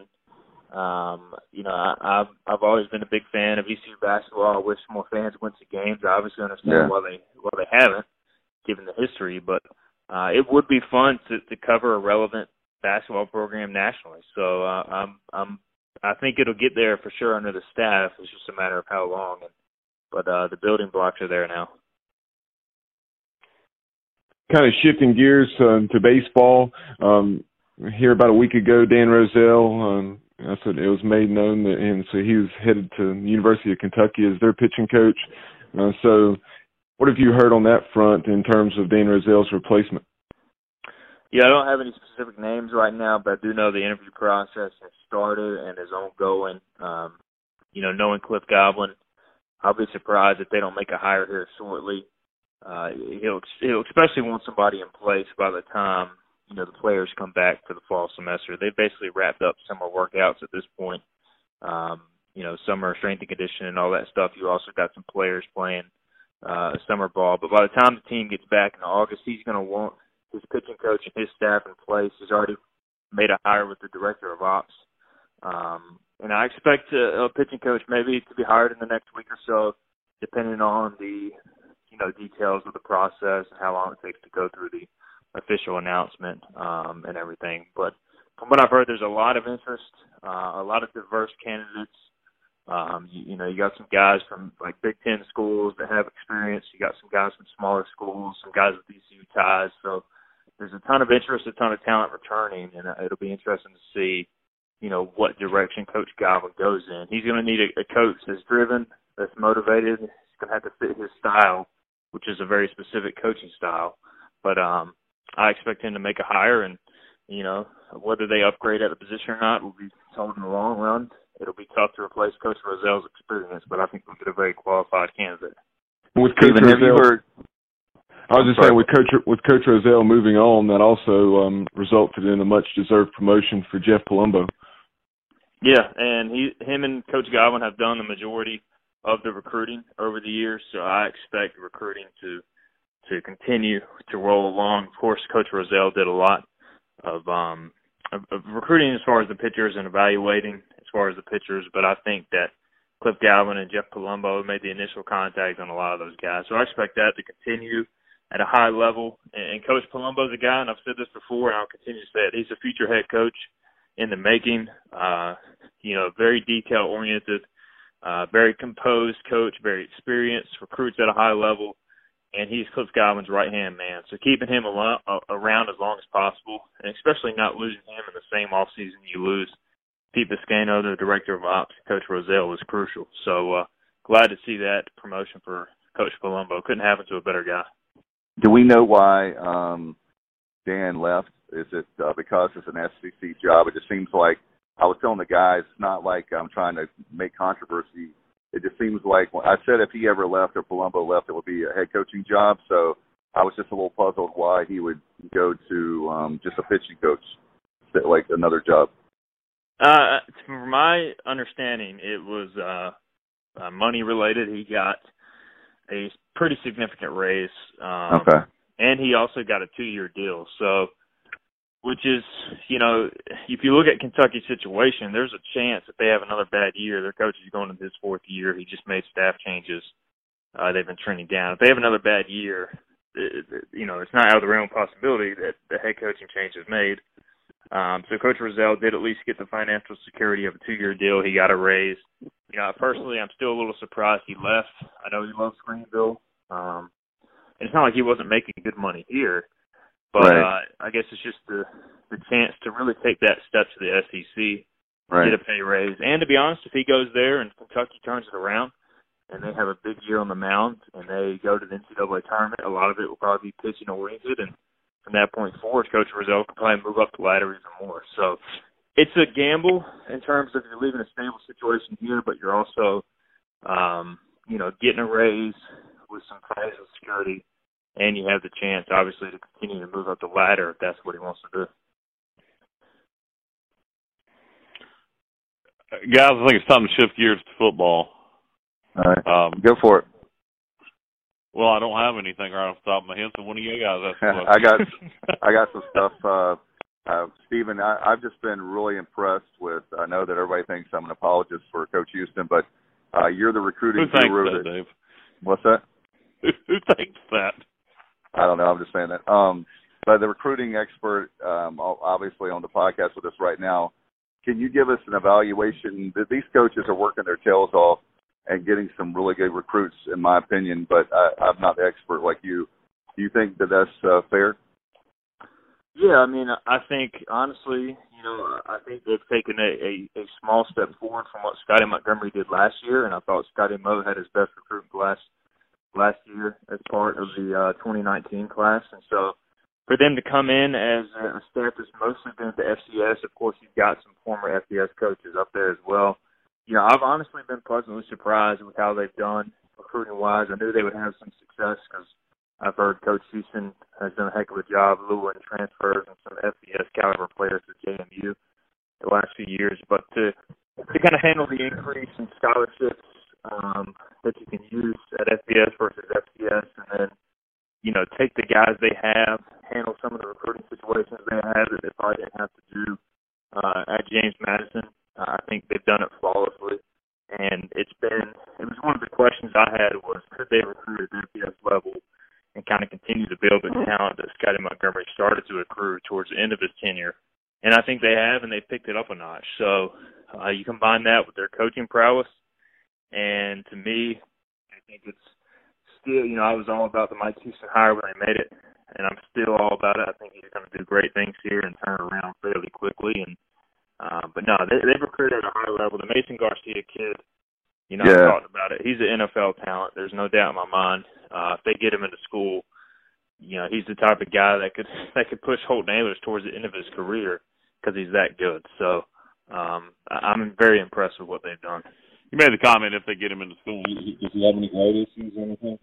um, you know, I, I've, I've always been a big fan of E C U basketball. I wish more fans went to games. I obviously understand yeah. why they why they haven't, given the history, but uh, it would be fun to, to cover a relevant basketball program nationally. So uh, I'm, I'm, I think it'll get there for sure under the staff. It's just a matter of how long. And, but uh, the building blocks are there now. Kind of shifting gears uh, to baseball. Um, here about a week ago, Dan Roselle, um, I said it was made known that, and so he was headed to the University of Kentucky as their pitching coach. Uh, so. What have you heard on that front in terms of Dan Roselle's replacement? Yeah, I don't have any specific names right now, but I do know the interview process has started and is ongoing. Um, you know, knowing Cliff Goblin, I'll be surprised if they don't make a hire here shortly. Uh, he'll, he'll especially want somebody in place by the time, you know, the players come back for the fall semester. They've basically wrapped up summer workouts at this point. Um, you know, summer strength and conditioning and all that stuff. You also got some players playing uh, summer ball. But by the time the team gets back in August, he's going to want his pitching coach and his staff in place. He's already made a hire with the director of ops. Um, and I expect a, a pitching coach maybe to be hired in the next week or so, depending on the, you know, details of the process and how long it takes to go through the official announcement um, and everything. But from what I've heard, there's a lot of interest, uh, a lot of diverse candidates. Um, you, you know, you got some guys from like Big Ten schools that have experience. You got some guys from smaller schools, some guys with E C U ties. So there's a ton of interest, a ton of talent returning, and it'll be interesting to see, you know, what direction Coach Godwin goes in. He's going to need a, a coach that's driven, that's motivated. He's going to have to fit his style, which is a very specific coaching style. But um, I expect him to make a hire, and, you know, whether they upgrade at the position or not will be told in the long run. It'll be tough to replace Coach Rozell's experience, but I think we'll get a very qualified candidate. With Coach Steven, have you Rozell, heard? I was just saying, with Coach with Coach Rozell moving on, that also um, resulted in a much-deserved promotion for Jeff Palumbo. Yeah, and he, him and Coach Godwin have done the majority of the recruiting over the years, so I expect recruiting to to continue to roll along. Of course, Coach Rozell did a lot of, um, of, of recruiting as far as the pitchers and evaluating as far as the pitchers, but I think that Cliff Galvin and Jeff Palumbo made the initial contact on a lot of those guys, so I expect that to continue at a high level. And Coach Palumbo's a guy, and I've said this before, and I'll continue to say it, he's a future head coach in the making. Uh, you know, very detail-oriented, uh, very composed coach, very experienced, recruits at a high level, and he's Cliff Godwin's right-hand man. So keeping him al- around as long as possible, and especially not losing him in the same offseason you lose Pete Biscano, the director of ops, Coach Rozell, was crucial. So uh, glad to see that promotion for Coach Palumbo. Couldn't happen to a better guy. Do we know why um, Dan left? Is it uh, because it's an S E C job? It just seems like, I was telling the guys, it's not like I'm trying to make controversy. It just seems like, I said if he ever left or Palumbo left, it would be a head coaching job. So I was just a little puzzled why he would go to um, just a pitching coach, like another job. Uh, from my understanding, it was uh, uh, money related. He got a pretty significant raise. Um, okay. And he also got a two-year deal. So, which is, you know, if you look at Kentucky's situation, there's a chance if they have another bad year, their coach is going into his fourth year. He just made staff changes. Uh, they've been trending down. If they have another bad year, it, it, you know, it's not out of the realm of possibility that the head coaching change is made. Um, so Coach Rozell did at least get the financial security of a two-year deal. He got a raise. You know, personally, I'm still a little surprised he left. I know he loves Greenville. Um, and it's not like he wasn't making good money here. But right. uh, I guess it's just the the chance to really take that step to the S E C, right. get a pay raise. And to be honest, if he goes there and Kentucky turns it around and they have a big year on the mound and they go to the N C double A tournament, a lot of it will probably be pitching oriented. And from that point forward, Coach Rozell can probably move up the ladder even more. So it's a gamble in terms of you're leaving a stable situation here, but you're also, um, you know, getting a raise with some financial security. And you have the chance, obviously, to continue to move up the ladder if that's what he wants to do. Guys, I think it's time to shift gears to football. All right. Um, Go for it. Well, I don't have anything right off the top of my head, so one of you guys ask the I got I got some stuff. Uh, uh, Stephen, I, I've just been really impressed with, I know that everybody thinks I'm an apologist for Coach Houston, but uh, you're the recruiting Who thinks guru. that, that, Dave? What's that? Who thinks that? I don't know. I'm just saying that. Um, but the recruiting expert, um, obviously on the podcast with us right now, can you give us an evaluation? These coaches are working their tails off and getting some really good recruits, in my opinion, but I, I'm not the expert like you. Do you think that that's uh, fair? Yeah, I mean, I think, honestly, you know, I think they've taken a, a, a small step forward from what Scotty Montgomery did last year, and I thought Scotty Moe had his best recruiting class last year as part of the uh, twenty nineteen class. And so for them to come in as a staff that's mostly been at the F C S, of course, you've got some former F C S coaches up there as well. You know, I've honestly been pleasantly surprised with how they've done recruiting-wise. I knew they would have some success because I've heard Coach Houston has done a heck of a job luring transfers and some F C S caliber players to J M U the last few years. But to, to kind of handle the increase in scholarships um, that you can use at F B S versus F C S, and then, you know, take the guys they have, handle some of the recruiting situations they have that they probably didn't have to do uh, at James Madison. Uh, I think they've done it flawlessly. And it's been, it was one of the questions I had was, could they recruit at the F B S level and kind of continue to build the talent that Scotty Montgomery started to accrue towards the end of his tenure? And I think they have, and they picked it up a notch. So uh, you combine that with their coaching prowess, and to me, I think it's still, you know, I was all about the Mike Houston hire when they made it, and I'm still all about it. I think he's going to do great things here and turn it around fairly quickly. And uh, but no, they, they've recruited at a high level. The Mason Garcia kid, you know, yeah. I talked about it. He's an N F L talent. There's no doubt in my mind. Uh, if they get him into school, you know, he's the type of guy that could that could push Holt Nailers towards the end of his career because he's that good. So um, I'm very impressed with what they've done. You made the comment if they get him into school. Does he have any grade issues or anything?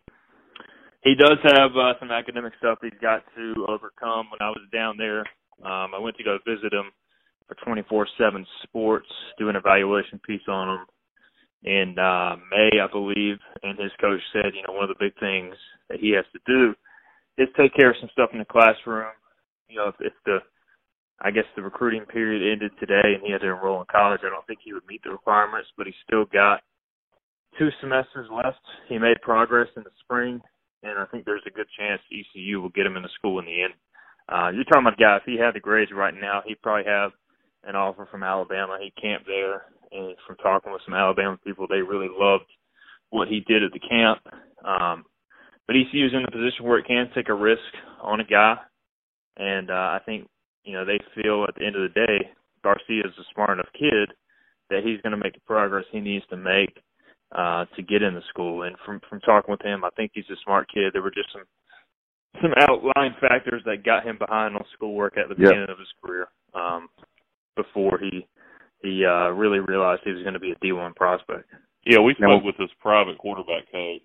He does have uh, some academic stuff he's got to overcome. When I was down there, um, I went to go visit him for twenty-four seven Sports, do an evaluation piece on him in uh, May, I believe. And his coach said, you know, one of the big things that he has to do is take care of some stuff in the classroom. You know, if, if the, I guess the recruiting period ended today and he had to enroll in college, I don't think he would meet the requirements, but he's still got two semesters left. He made progress in the spring, and I think there's a good chance E C U will get him into school in the end. Uh, you're talking about a guy, if he had the grades right now, he'd probably have an offer from Alabama. He camped there, and from talking with some Alabama people, they really loved what he did at the camp. Um, but E C U is in a position where it can take a risk on a guy, and uh, I think, you know, they feel at the end of the day, Garcia is a smart enough kid that he's going to make the progress he needs to make uh, to get into school. And from from talking with him, I think he's a smart kid. There were just some some outlying factors that got him behind on schoolwork at the yep. beginning of his career um, before he he uh, really realized he was going to be a D one prospect. Yeah, we spoke no. with his private quarterback coach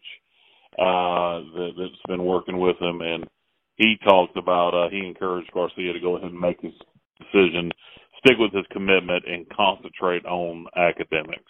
uh, that, that's been working with him, and he talked about uh, he encouraged Garcia to go ahead and make his decision, stick with his commitment, and concentrate on academics.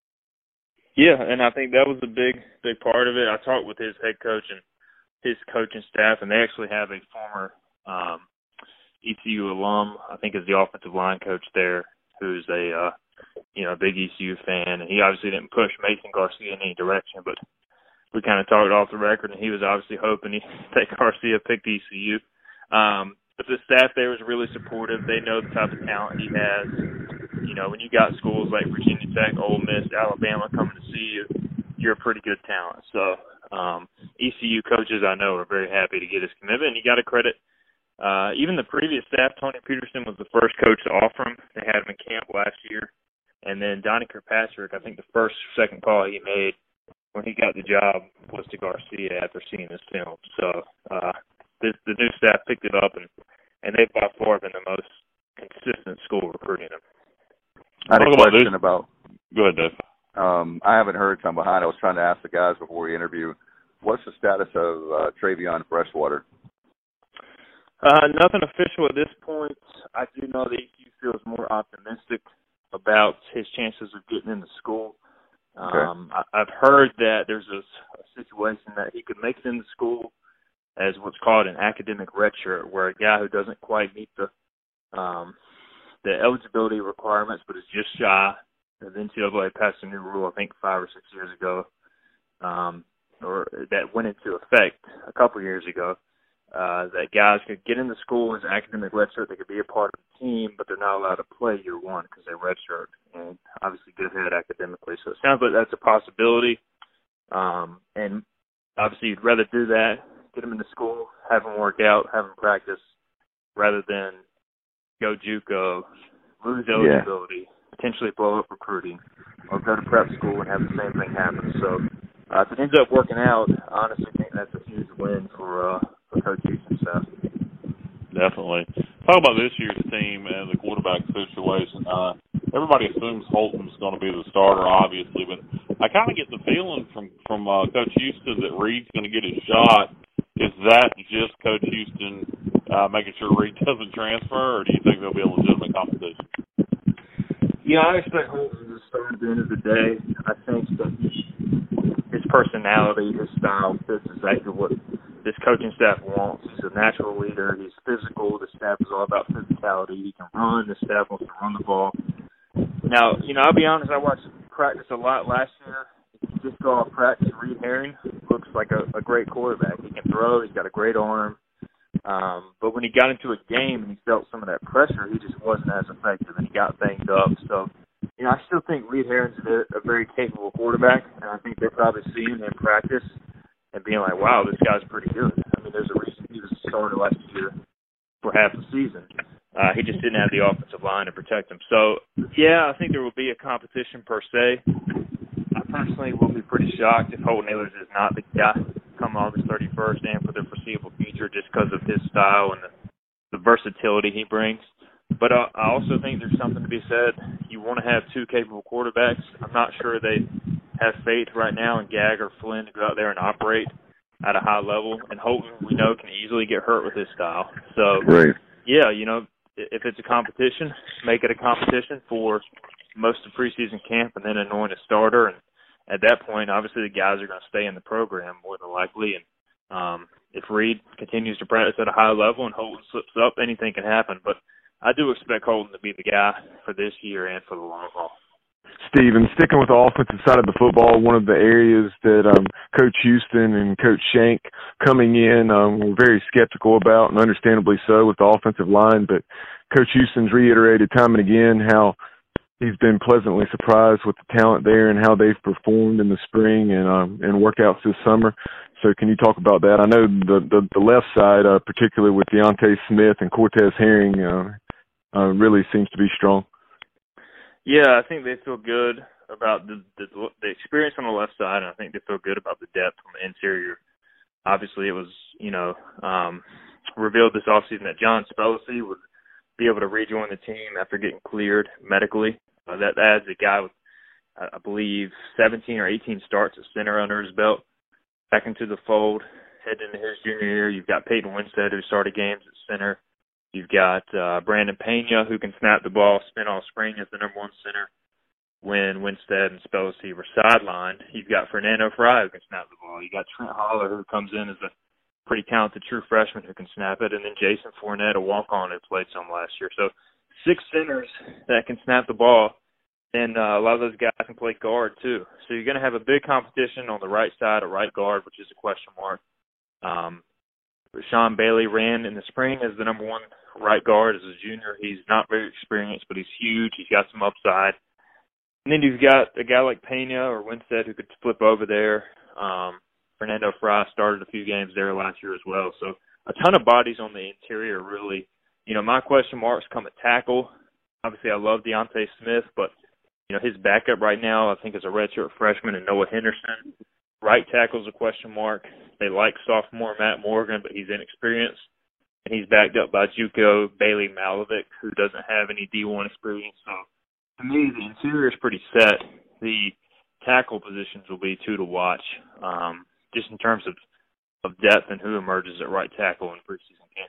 Yeah, and I think that was a big, big part of it. I talked with his head coach and his coaching staff, and they actually have a former um, E C U alum, I think is the offensive line coach there, who's a uh, you know big E C U fan, and he obviously didn't push Mason Garcia in any direction, but we kind of talked off the record, and he was obviously hoping he that Garcia picked E C U. Um, but the staff there was really supportive. They know the type of talent he has. You know, when you got schools like Virginia Tech, Ole Miss, Alabama coming to see you, you're a pretty good talent. So um, E C U coaches I know are very happy to get his commitment, and you got to credit uh, even the previous staff. Tony Peterson was the first coach to offer him. They had him in camp last year. And then Donnie Kirkpatrick, I think the first, second call he made when he got the job was to Garcia after seeing this film. So uh, this, the new staff picked it up, and, and they've by far been the most consistent school recruiting him. I had a Talk question about, about Go ahead, Dave. Um, I haven't heard time behind. I was trying to ask the guys before we interview, what's the status of uh, Travion Freshwater? Uh, nothing official at this point. I do know that E C U feels more optimistic about his chances of getting into school. Okay. Um, I, I've heard that there's a, a situation that he could make it into school as what's called an academic redshirt, where a guy who doesn't quite meet the um, the eligibility requirements but is just shy. The N C double A passed a new rule, I think, five or six years ago, um, or that went into effect a couple years ago, uh, that guys could get into school as an academic redshirt. They could be a part of the team, but they're not allowed to play year one because they're redshirt and obviously good ahead academically. So it sounds like that's a possibility. Um, and obviously you'd rather do that, get them into school, have them work out, have them practice, rather than go JUCO, lose eligibility, yeah. potentially blow up recruiting, or go to prep school and have the same thing happen. So uh, if it ends up working out, I honestly think that's a huge win for, uh, for Coach Houston's staff. Definitely. Talk about this year's team and the quarterback situation. Uh, everybody assumes Holton's going to be the starter, obviously, but I kind of get the feeling from, from uh, Coach Houston that Reed's going to get his shot. Is that just Coach Houston uh, making sure Reed doesn't transfer, or do you think there'll be a legitimate competition? Yeah, I expect Holton to start at the end of the day. I think that he personality, his style fits exactly what this coaching staff wants. He's a natural leader. He's physical. The staff is all about physicality. He can run. The staff wants to run the ball. Now, you know, I'll be honest, I watched practice a lot last year. Just go off practice, Reed Herring looks like a, a great quarterback. He can throw. He's got a great arm. Um, but when he got into a game and he felt some of that pressure, he just wasn't as effective, and he got banged up. So, you know, I still think Reed Herring's a, a very capable quarterback, and I think they're probably seeing him in practice and being like, wow, this guy's pretty good. I mean, there's a reason he was a starter last year for half the season. Uh, he just didn't have the offensive line to protect him. So, yeah, I think there will be a competition per se. I personally will be pretty shocked if Holton Ahlers is not the guy come August thirty-first and for the foreseeable future just because of his style and the, the versatility he brings. But uh, I also think there's something to be said. You want to have two capable quarterbacks. I'm not sure they have faith right now in Gag or Flynn to go out there and operate at a high level. And Holton, we know, can easily get hurt with his style. So, right. yeah, you know, if it's a competition, make it a competition for most of preseason camp and then anoint a starter. And at that point, obviously the guys are going to stay in the program more than likely. And um, if Reed continues to practice at a high level and Holton slips up, anything can happen. But I do expect Holton to be the guy for this year and for the long haul. Steve, and sticking with the offensive side of the football, one of the areas that um, Coach Houston and Coach Shank coming in um, were very skeptical about, and understandably so, with the offensive line. But Coach Houston's reiterated time and again how he's been pleasantly surprised with the talent there and how they've performed in the spring and um, and workouts this summer. So can you talk about that? I know the the, the left side, uh, particularly with Deontay Smith and Cortez Herring, uh, uh, really seems to be strong. Yeah, I think they feel good about the, the the experience on the left side, and I think they feel good about the depth on the interior. Obviously, it was, you know, um, revealed this offseason that John Spellacy would be able to rejoin the team after getting cleared medically. Uh, that adds a guy with, I believe, seventeen or eighteen starts at center under his belt back into the fold. Heading into his junior year, you've got Peyton Winstead, who started games at center. You've got uh, Brandon Pena, who can snap the ball, spin all spring as the number one center when Winstead and Spellacy were sidelined. You've got Fernando Fry, who can snap the ball. You've got Trent Holler, who comes in as a pretty talented true freshman who can snap it, and then Jason Fournette, a walk-on who played some last year. So six centers that can snap the ball, and uh, a lot of those guys can play guard too. So you're going to have a big competition on the right side of right guard, which is a question mark. Um, Sean Bailey ran in the spring as the number one right guard as a junior. He's not very experienced, but he's huge. He's got some upside. And then you've got a guy like Pena or Winstead who could flip over there. Um, Fernando Fry started a few games there last year as well. So a ton of bodies on the interior, really. You know, my question marks come at tackle. Obviously, I love Deontay Smith, but, you know, his backup right now, I think, is a redshirt freshman and Noah Henderson. Right tackle's a question mark. They like sophomore Matt Morgan, but he's inexperienced. And he's backed up by JUCO Bailey Malovic, who doesn't have any D one experience. So, to me, the interior is pretty set. The tackle positions will be two to watch, um, just in terms of, of depth and who emerges at right tackle in preseason camp.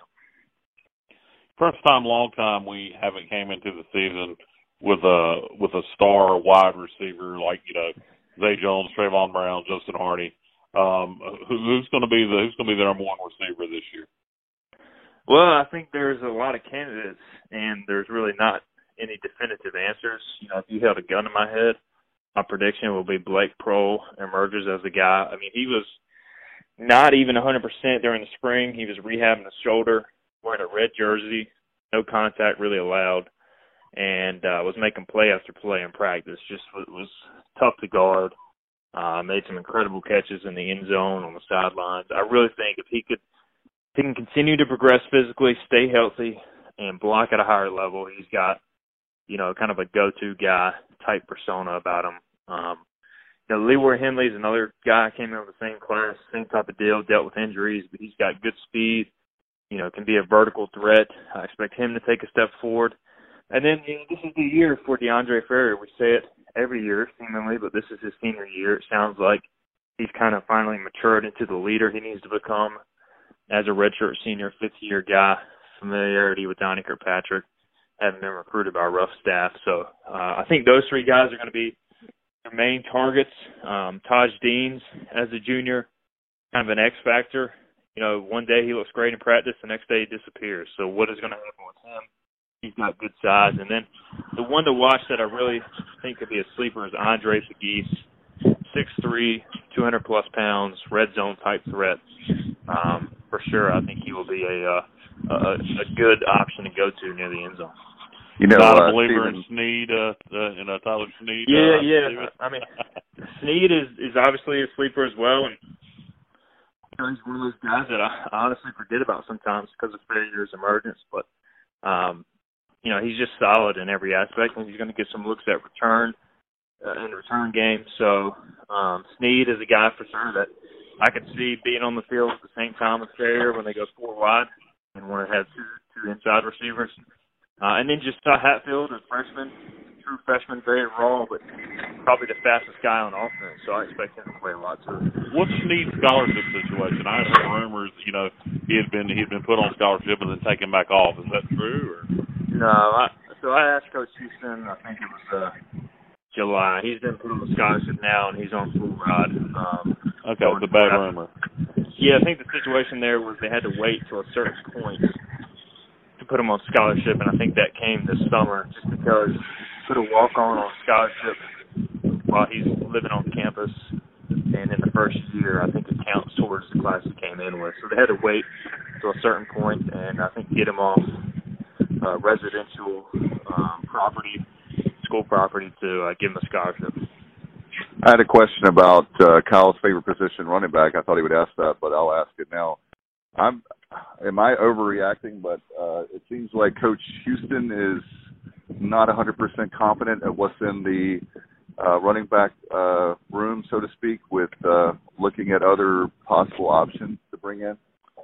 First time, long time, we haven't came into the season with a with a star wide receiver like, you know, Zay Jones, Trayvon Brown, Justin Hardy. Um, who, who's going to be the who's going to be the number one receiver this year? Well, I think there's a lot of candidates, and there's really not any definitive answers. You know, if you held a gun to my head, my prediction will be Blake Prohl emerges as the guy. I mean, he was not even one hundred percent during the spring. He was rehabbing his shoulder, wearing a red jersey, no contact really allowed, and uh, was making play after play in practice. Just it was tough to guard. Uh, made some incredible catches in the end zone on the sidelines. I really think if he could, if he can continue to progress physically, stay healthy, and block at a higher level, he's got, you know, kind of a go-to guy type persona about him. Um, you know, Leroy Henley is another guy came in with the same class, same type of deal, dealt with injuries, but he's got good speed. You know, can be a vertical threat. I expect him to take a step forward. And then, you know, this is the year for DeAndre Ferrier. We say it every year, seemingly, but this is his senior year. It sounds like he's kind of finally matured into the leader he needs to become as a redshirt senior, fifth-year guy, familiarity with Donnie Kirkpatrick, having been recruited by a rough staff. So uh, I think those three guys are going to be their main targets. Um, Taj Deans, as a junior, kind of an X factor. You know, one day he looks great in practice, the next day he disappears. So what is going to happen with him? He's got good size. And then the one to watch that I really think could be a sleeper is Andre Pegues, six three, two hundred plus pounds, red zone type threat. Um, for sure, I think he will be a, uh, a a good option to go to near the end zone. You know, not a uh, believer Steven, in Snead, uh, uh, in uh, Tyler Snead. Yeah, uh, yeah. Steven. I mean, Snead is, is obviously a sleeper as well, and you know, he's one of those guys that I, I honestly forget about sometimes because of failures emergence. But um, you know, he's just solid in every aspect, and he's going to get some looks at return uh, in the return game. So um, Snead is a guy for sure that I could see being on the field at the same time as Ferrier when they go four wide and want to have two, two inside receivers. Uh, and then just uh, Hatfield, a freshman, true freshman, very raw, but probably the fastest guy on offense. So I expect him to play a lot too. What's Snead's scholarship situation? I heard rumors, you know, he had been he had been put on scholarship and then taken back off. Is that true? Or? No, I, so I asked Coach Houston. I think it was uh, July. He's been put on the scholarship now, and he's on full ride. Um, okay, it's a bad rumor. Yeah, I think the situation there was they had to wait till a certain point to put him on scholarship, and I think that came this summer just because put a walk-on on scholarship while he's living on campus, and in the first year, I think it counts towards the class he came in with. So they had to wait to a certain point, and I think get him off uh, residential um, property, school property, to uh, give him a scholarship. I had a question about uh, Kyle's favorite position, running back. I thought he would ask that, but I'll ask it now. I'm, am I overreacting? But uh, it seems like Coach Houston is not one hundred percent confident at what's in the uh, running back uh, room, so to speak, with uh, looking at other possible options to bring in.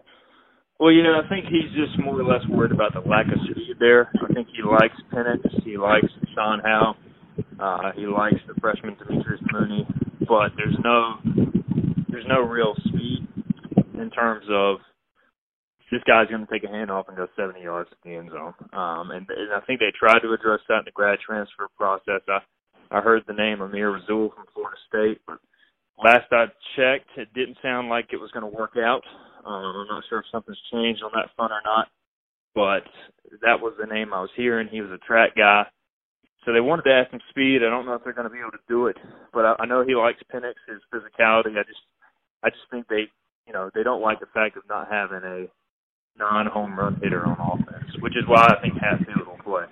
Well, you know, I think he's just more or less worried about the lack of speed there. I think he likes Penix. He likes Sean Howe. Uh, he likes the freshman Demetrius Mooney. But there's no there's no real speed in terms of this guy's going to take a handoff and go seventy yards to the end zone. Um, and, and I think they tried to address that in the grad transfer process. I, I heard the name Amir Rasul from Florida State, but last I checked, it didn't sound like it was going to work out. Um, I'm not sure if something's changed on that front or not, but that was the name I was hearing. He was a track guy. So they wanted to add some speed. I don't know if they're going to be able to do it, but I, I know he likes Penix, his physicality. I just, I just think they, you know, they don't like the fact of not having a non-home run hitter on offense, which is why I think Hatfield will play.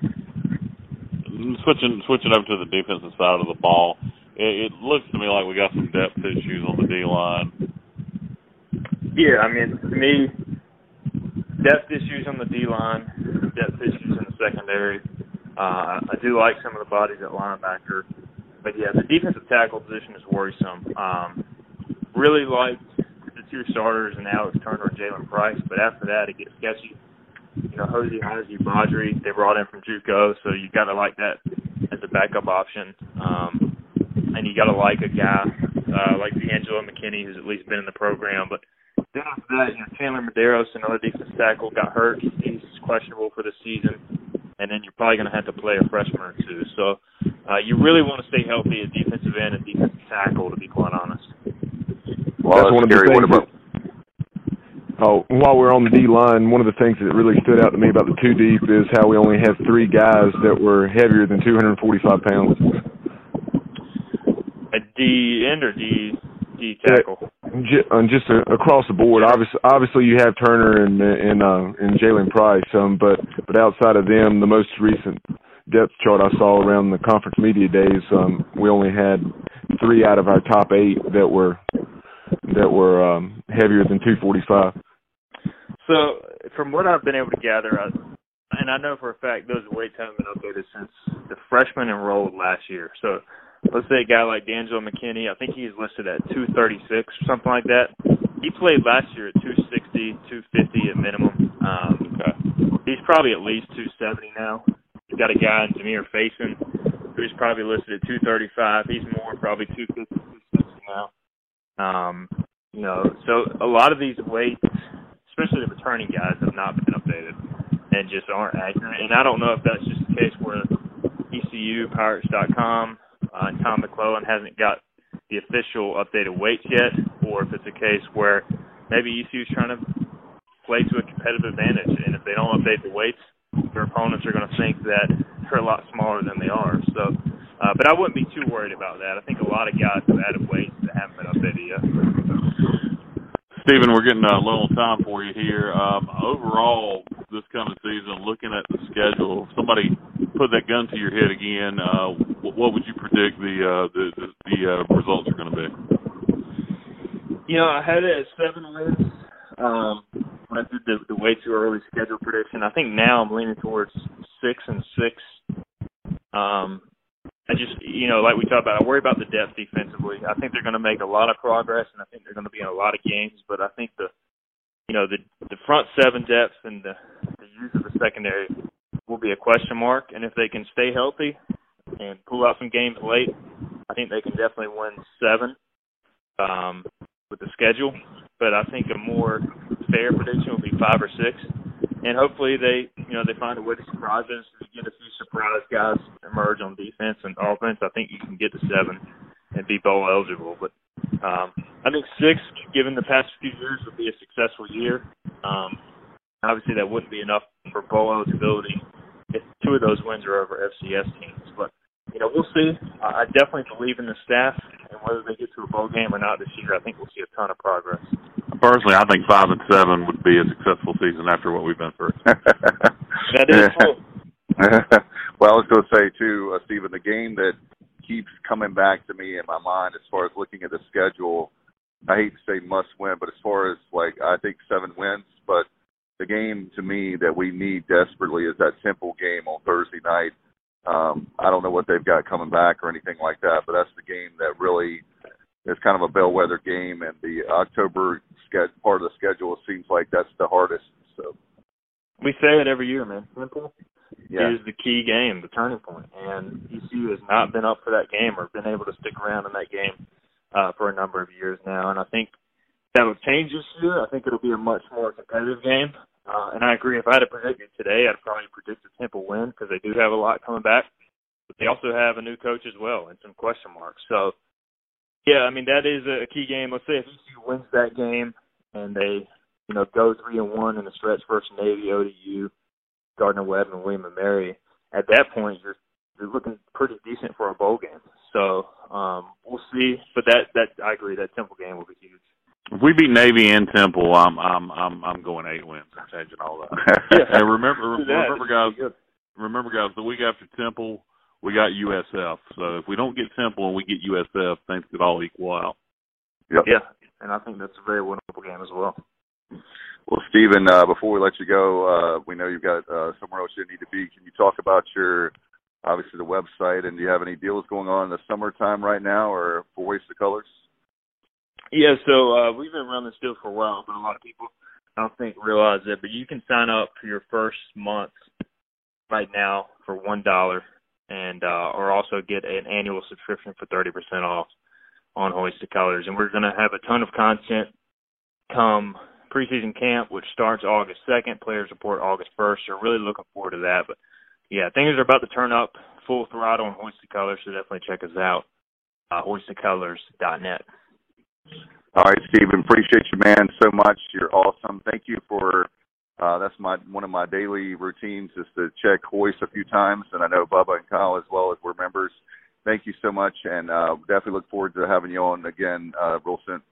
Switching, switching over to the defensive side of the ball, it, it looks to me like we got some depth issues on the D line. Yeah, I mean, to me, depth issues on the D line, depth issues in the secondary. Uh, I do like some of the bodies at linebacker, but yeah, the defensive tackle position is worrisome. Um, really liked the two starters in Alex Turner and Jalen Price, but after that it gets sketchy. You know, Hosey Hazy Badri, they brought in from JUCO, so you got to like that as a backup option. Um, and you got to like a guy uh, like D'Angelo McKinney, who's at least been in the program. But then after that, you know, Chandler Medeiros, another defensive tackle, got hurt. He's questionable for the season. And then you're probably going to have to play a freshman or two. So uh, you really want to stay healthy at defensive end and defensive tackle, to be quite honest. Well, that's, that's one of the things. What about? Oh, while we're on the D line, one of the things that really stood out to me about the two deep is how we only have three guys that were heavier than two hundred forty-five pounds. A D end or D D tackle? Yeah, just uh, across the board. Obviously, obviously you have Turner and and uh, and Jalen Price, um, but but outside of them, the most recent depth chart I saw around the conference media days, um, we only had three out of our top eight that were that were um, heavier than two forty-five. So, from what I've been able to gather, I, and I know for a fact those weights haven't been updated since the freshmen enrolled last year. So, let's say a guy like D'Angelo McKinney, I think he's listed at two thirty-six or something like that. He played last year at two sixty, two fifty at minimum. Um, okay. He's probably at least two seventy now. You've got a guy in Zamir Faison who's probably listed at two thirty-five. He's more, probably two fifty, two sixty now. Um, you know, so a lot of these weights, especially the returning guys, have not been updated and just aren't accurate. And I don't know if that's just the case where E C U, Pirates dot com, uh, uh, and Tom McClellan hasn't got the official updated weights yet, or if it's a case where maybe E C U's trying to play to a competitive advantage, and if they don't update the weights, their opponents are going to think that they're a lot smaller than they are. So, uh, but I wouldn't be too worried about that. I think a lot of guys have added weights that haven't been updated yet. Stephen, we're getting a little time for you here. Um, overall, this coming season, looking at the schedule, if somebody put that gun to your head again, uh, what would you predict the uh, the, the, the uh, results are going to be? You know, I had it at seven wins um, when I did the, the way too early schedule prediction. I think now I'm leaning towards six and six. Um, I just, you know, like we talked about, I worry about the depth defensively. I think they're going to make a lot of progress, and I think they're going to be in a lot of games. But I think the, you know, the the front seven depth and the, the use of the secondary will be a question mark. And if they can stay healthy and pull out some games late, I think they can definitely win seven um, with the schedule. But I think a more fair prediction will be five or six. And hopefully they, you know, they find a way to surprise us. If you get a few surprise guys emerge on defense and offense, I think you can get to seven and be bowl eligible. But um, I think six, given the past few years, would be a successful year. Um, obviously, that wouldn't be enough for bowl eligibility if two of those wins are over F C S teams. But, you know, we'll see. I definitely believe in the staff, and whether they get to a bowl game or not this year, I think we'll see a ton of progress. Personally, I think five and seven would be a successful season after what we've been through. That is true. Well, I was going to say, too, uh, Stephen, the game that keeps coming back to me in my mind as far as looking at the schedule, I hate to say must win, but as far as, like, I think seven wins, but the game to me that we need desperately is that Temple game on Thursday night. Um, I don't know what they've got coming back or anything like that, but that's the game that really is kind of a bellwether game, and the October ske- part of the schedule seems like that's the hardest. So we say it every year, man. Temple yeah. is the key game, the turning point, and E C U has not been up for that game or been able to stick around in that game uh, for a number of years now, and I think that will change this year. I think it'll be a much more competitive game. Uh, and I agree, if I had to predict it today, I'd probably predict a Temple win because they do have a lot coming back. But they also have a new coach as well and some question marks. So, yeah, I mean, that is a key game. Let's say if E C U wins that game and they, you know, go three and one in the stretch versus Navy, O D U, Gardner-Webb, and William and Mary, at that point you're you're looking pretty decent for a bowl game. So um, we'll see. But that, that I agree, that Temple game will be huge. If we beat Navy and Temple, I'm I'm I'm I'm going eight wins. I'm changing all that. Yeah. And remember, remember guys, remember guys, the week after Temple, we got U S F. So if we don't get Temple and we get U S F, things could all equal out. Yep. Yeah, and I think that's a very winnable game as well. Well, Stephen, uh, before we let you go, uh, we know you've got uh, somewhere else you need to be. Can you talk about your, obviously, the website, and do you have any deals going on in the summertime right now or for Hoist the Colors? Yeah, so uh, we've been running this deal for a while, but a lot of people I don't think realize it. But you can sign up for your first month right now for one dollar, and uh, or also get an annual subscription for thirty percent off on Hoist the Colors. And we're going to have a ton of content come preseason camp, which starts August second. Players report August first. So really looking forward to that. But yeah, things are about to turn up full throttle on Hoist the Colors, so definitely check us out. Uh, hoist the colors dot net. All right, Stephen, appreciate you, man, so much. You're awesome. Thank you for uh, that's my one of my daily routines is to check Hoist a few times, and I know Bubba and Kyle as well as we're members. Thank you so much, and uh, definitely look forward to having you on again uh, real soon.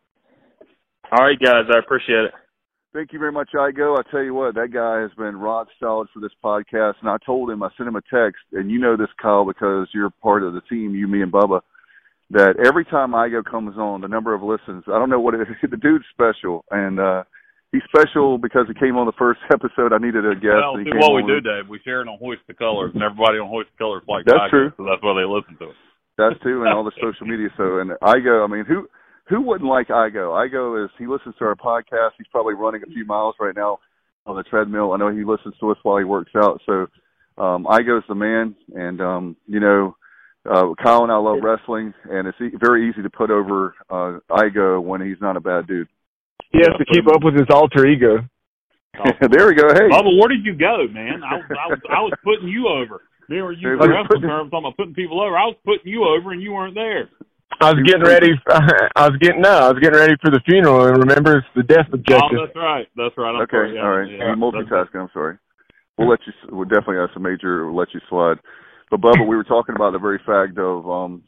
All right, guys, I appreciate it. Thank you very much, Igo. I tell you what, that guy has been rock solid for this podcast, and I told him, I sent him a text, and you know this, Kyle, because you're part of the team, you, me, and Bubba, that every time Igo comes on, the number of listens, I don't know what it is. The dude's special, and uh, he's special because he came on the first episode. I needed a guest. Well, see, what we do, Dave, we share it on Hoist the Colors, and everybody on Hoist the Colors likes That's Igo, true. so that's why they listen to it. That's true, and all the social media. So, and Igo, I mean, who who wouldn't like Igo? Igo is, he listens to our podcast. He's probably running a few miles right now on the treadmill. I know he listens to us while he works out. So, um, Igo's the man, and, um, you know, Uh, Kyle and I love wrestling, and it's e- very easy to put over uh, Igo when he's not a bad dude. He has to keep up with his alter ego. There we go. Hey, Bubba, where did you go, man? I, I was I was putting you over. Me or you for wrestling terms talking about putting people over. I was putting you over and you weren't there. I was getting ready. I was getting no. I was getting ready for the funeral. And remember, it's the death objective. Oh, that's right. That's right. I'm okay. sorry. Yeah, all right. Yeah, multitasking. I'm sorry. We'll let you. We'll definitely have some major. We'll let you slide. But Bubba, we were talking about the very fact of um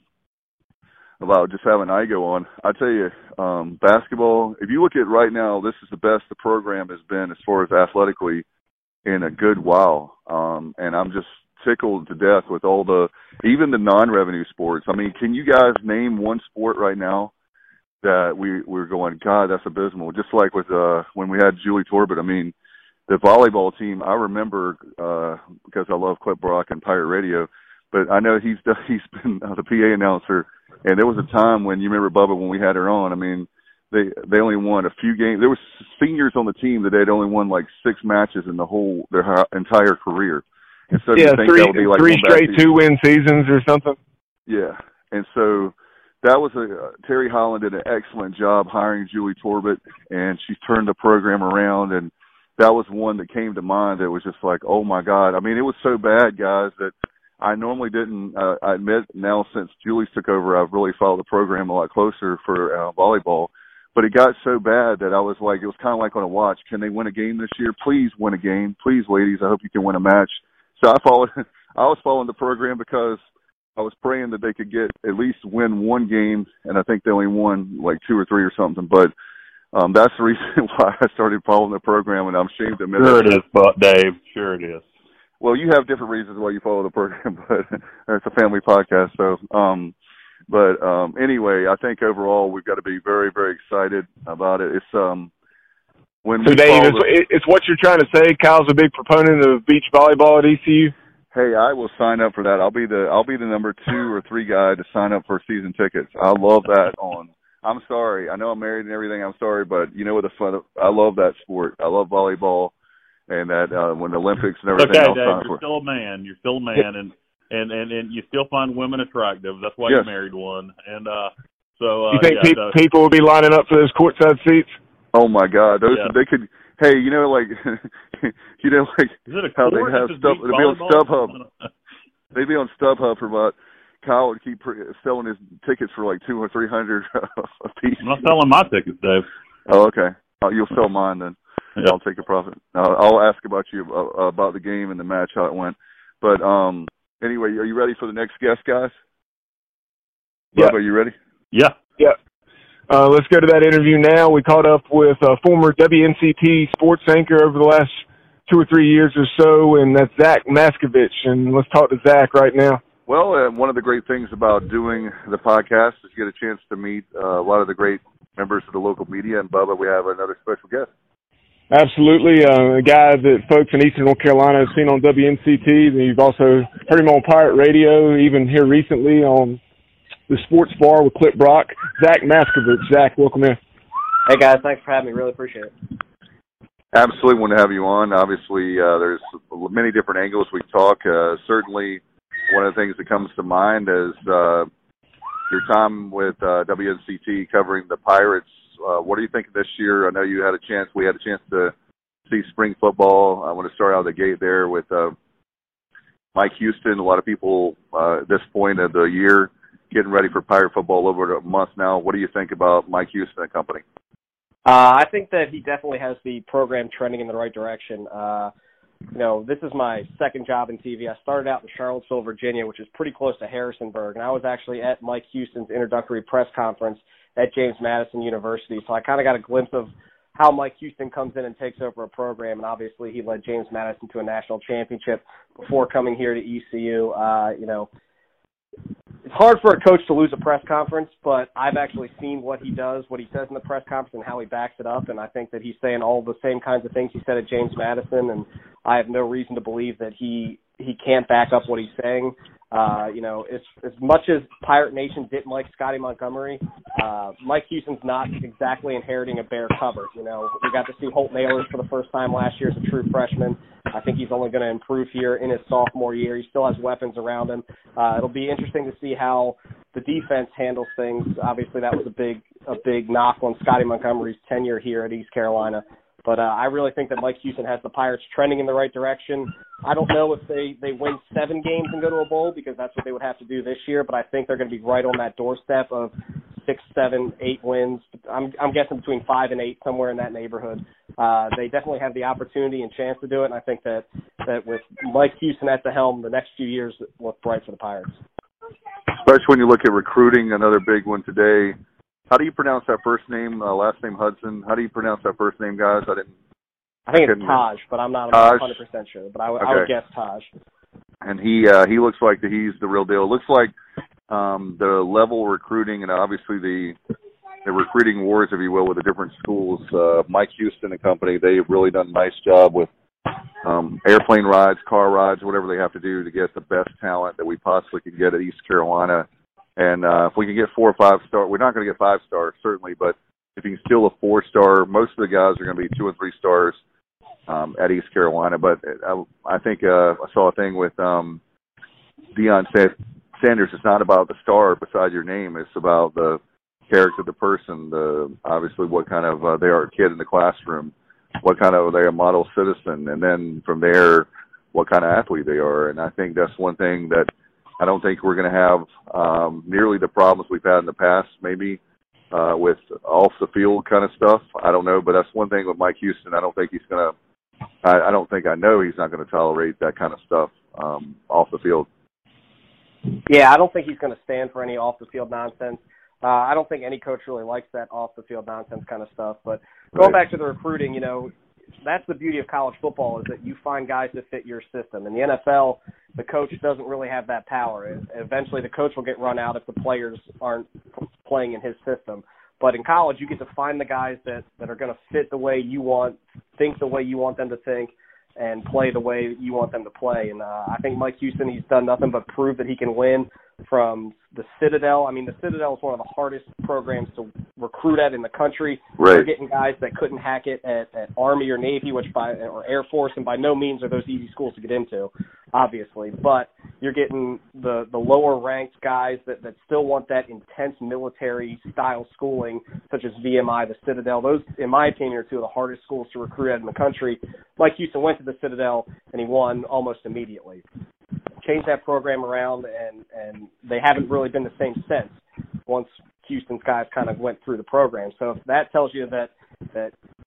about just having Igo on. I tell you, um, basketball. If you look at right now, this is the best the program has been as far as athletically in a good while. Um, and I'm just tickled to death with all the, even the non-revenue sports. I mean, can you guys name one sport right now that we we're going, God, that's abysmal? Just like with uh when we had Julie Torbett. I mean, the volleyball team. I remember uh because I love Clip Brock and Pirate Radio, but I know he's he's been the P A announcer. And there was a time when you remember Bubba when we had her on. I mean, they they only won a few games. There was seniors on the team that they'd only won like six matches in the whole their entire career. And so yeah, think three, that would be like three straight two-win seasons or something. Yeah, and so that was a uh, Terry Holland did an excellent job hiring Julie Torbett, and she turned the program around. And that was one that came to mind. That was just like, oh my God! I mean, it was so bad, guys, that I normally didn't. Uh, I admit now, since Julie took over, I've really followed the program a lot closer for uh, volleyball. But it got so bad that I was like, it was kind of like on a watch. Can they win a game this year? Please win a game, please, ladies. I hope you can win a match. So I followed. I was following the program because I was praying that they could get at least win one game, and I think they only won like two or three or something. But um, that's the reason why I started following the program, and I'm ashamed to admit. Sure it is, but Dave. Sure it is. Well, you have different reasons why you follow the program, but it's a family podcast. So, um, but um, anyway, I think overall we've got to be very, very excited about it. It's um, when so, we Dave, it's, the, it's what you're trying to say. Kyle's a big proponent of beach volleyball at E C U. Hey, I will sign up for that. I'll be the I'll be the number two or three guy to sign up for season tickets. I love that. On I'm sorry, I know I'm married and everything. I'm sorry, but you know what the fun? I love that sport. I love volleyball. And that uh, when the Olympics and everything okay, else. Dave, you're still a man. You're still a man, and, and, and, and you still find women attractive. That's why yes. you married one. And uh, so, uh, you think yeah, pe- no. people will be lining up for those courtside seats? Oh my God, those yeah. they could. Hey, you know, like you know, like Is it a how they court? have stuff. They'd be on StubHub. They'd be on StubHub for about. Kyle would keep selling his tickets for like two or three hundred a piece. I'm not selling my tickets, Dave. Oh, okay. Oh, you'll sell mine then. Yeah. I'll take a profit. Uh, I'll ask about you uh, about the game and the match, how it went. But um, anyway, are you ready for the next guest, guys? Yeah. Bob, are you ready? Yeah. Yeah. Uh, let's go to that interview now. We caught up with a former W N C T sports anchor over the last two or three years or so, and that's Zach Maskovich. And let's talk to Zach right now. Well, uh, one of the great things about doing the podcast is you get a chance to meet uh, a lot of the great members of the local media. And, Bubba, we have another special guest. Absolutely. Uh, a guy that folks in Eastern North Carolina have seen on W N C T. And you've also heard him on Pirate Radio, even here recently on the Sports Bar with Clip Brock. Zach Maskovich. Zach, welcome in. Hey, guys. Thanks for having me. Really appreciate it. Absolutely want to have you on. Obviously, uh, there's many different angles we talk. Uh, certainly, one of the things that comes to mind is uh, your time with uh, W N C T covering the Pirates. Uh, what do you think of this year? I know you had a chance. We had a chance to see spring football. I want to start out of the gate there with uh, Mike Houston. A lot of people uh, at this point of the year getting ready for Pirate football over a month now. What do you think about Mike Houston and company? Uh, I think that he definitely has the program trending in the right direction. Uh, you know, this is my second job in T V. I started out in Charlottesville, Virginia, which is pretty close to Harrisonburg, and I was actually at Mike Houston's introductory press conference at James Madison University. So I kind of got a glimpse of how Mike Houston comes in and takes over a program, and obviously he led James Madison to a national championship before coming here to E C U. Uh, you know, it's hard for a coach to lose a press conference, but I've actually seen what he does, what he says in the press conference, and how he backs it up, and I think that he's saying all the same kinds of things he said at James Madison, and I have no reason to believe that he he can't back up what he's saying. Uh, you know, as, as much as Pirate Nation didn't like Scotty Montgomery, uh, Mike Houston's not exactly inheriting a bare cupboard. You know, we got to see Holt Nailers for the first time last year as a true freshman. I think he's only going to improve here in his sophomore year. He still has weapons around him. Uh, it'll be interesting to see how the defense handles things. Obviously, that was a big a big knock on Scotty Montgomery's tenure here at East Carolina. But uh, I really think that Mike Houston has the Pirates trending in the right direction. I don't know if they, they win seven games and go to a bowl because that's what they would have to do this year, but I think they're going to be right on that doorstep of six, seven, eight wins. I'm I'm guessing between five and eight, somewhere in that neighborhood. Uh, they definitely have the opportunity and chance to do it, and I think that, that with Mike Houston at the helm, the next few years look bright for the Pirates. Especially when you look at recruiting, another big one today. How do you pronounce that first name, uh, last name Hudson? How do you pronounce that first name, guys? I didn't. I think it's Taj, but I'm not Taj. one hundred percent sure. But I, w- okay. I would guess Taj. And he uh, he looks like the, he's the real deal. It looks like um, the level of recruiting and obviously the the recruiting wars, if you will, with the different schools. Uh, Mike Houston and company, they've really done a nice job with um, airplane rides, car rides, whatever they have to do to get the best talent that we possibly can get at East Carolina. And uh, if we can get four or five star, we're not going to get five stars certainly, but if you can steal a four star, most of the guys are going to be two and three stars. Um, at East Carolina, but I, I think uh, I saw a thing with um, Deion Sanders. It's not about the star beside your name; it's about the character of the person. The obviously what kind of uh, they are a kid in the classroom, what kind of they are a model citizen, and then from there, what kind of athlete they are. And I think that's one thing that I don't think we're going to have um, nearly the problems we've had in the past. Maybe. Uh, with off the field kind of stuff, I don't know, but that's one thing with Mike Houston. I don't think he's going to. I, I don't think I know he's not going to tolerate that kind of stuff um, off the field. Yeah, I don't think he's going to stand for any off the field nonsense. Uh, I don't think any coach really likes that off the field nonsense kind of stuff. But going right. back to the recruiting, you know, that's the beauty of college football is that you find guys that fit your system. In the N F L, the coach doesn't really have that power. Eventually, the coach will get run out if the players aren't playing in his system. But in college, you get to find the guys that, that are going to fit the way you want, think the way you want them to think, and play the way you want them to play. And uh, I think Mike Houston, he's done nothing but prove that he can win from the Citadel. I mean, the Citadel is one of the hardest programs to recruit at in the country. Right. They're getting guys that couldn't hack it at, at Army or Navy, which by or Air Force, and by no means are those easy schools to get into, obviously. But you're getting the, the lower-ranked guys that, that still want that intense military-style schooling, such as V M I, the Citadel. Those, in my opinion, are two of the hardest schools to recruit at in the country. Mike Houston went to the Citadel, and he won almost immediately. Changed that program around, and, and they haven't really been the same since once Houston's guys kind of went through the program. So if that tells you that that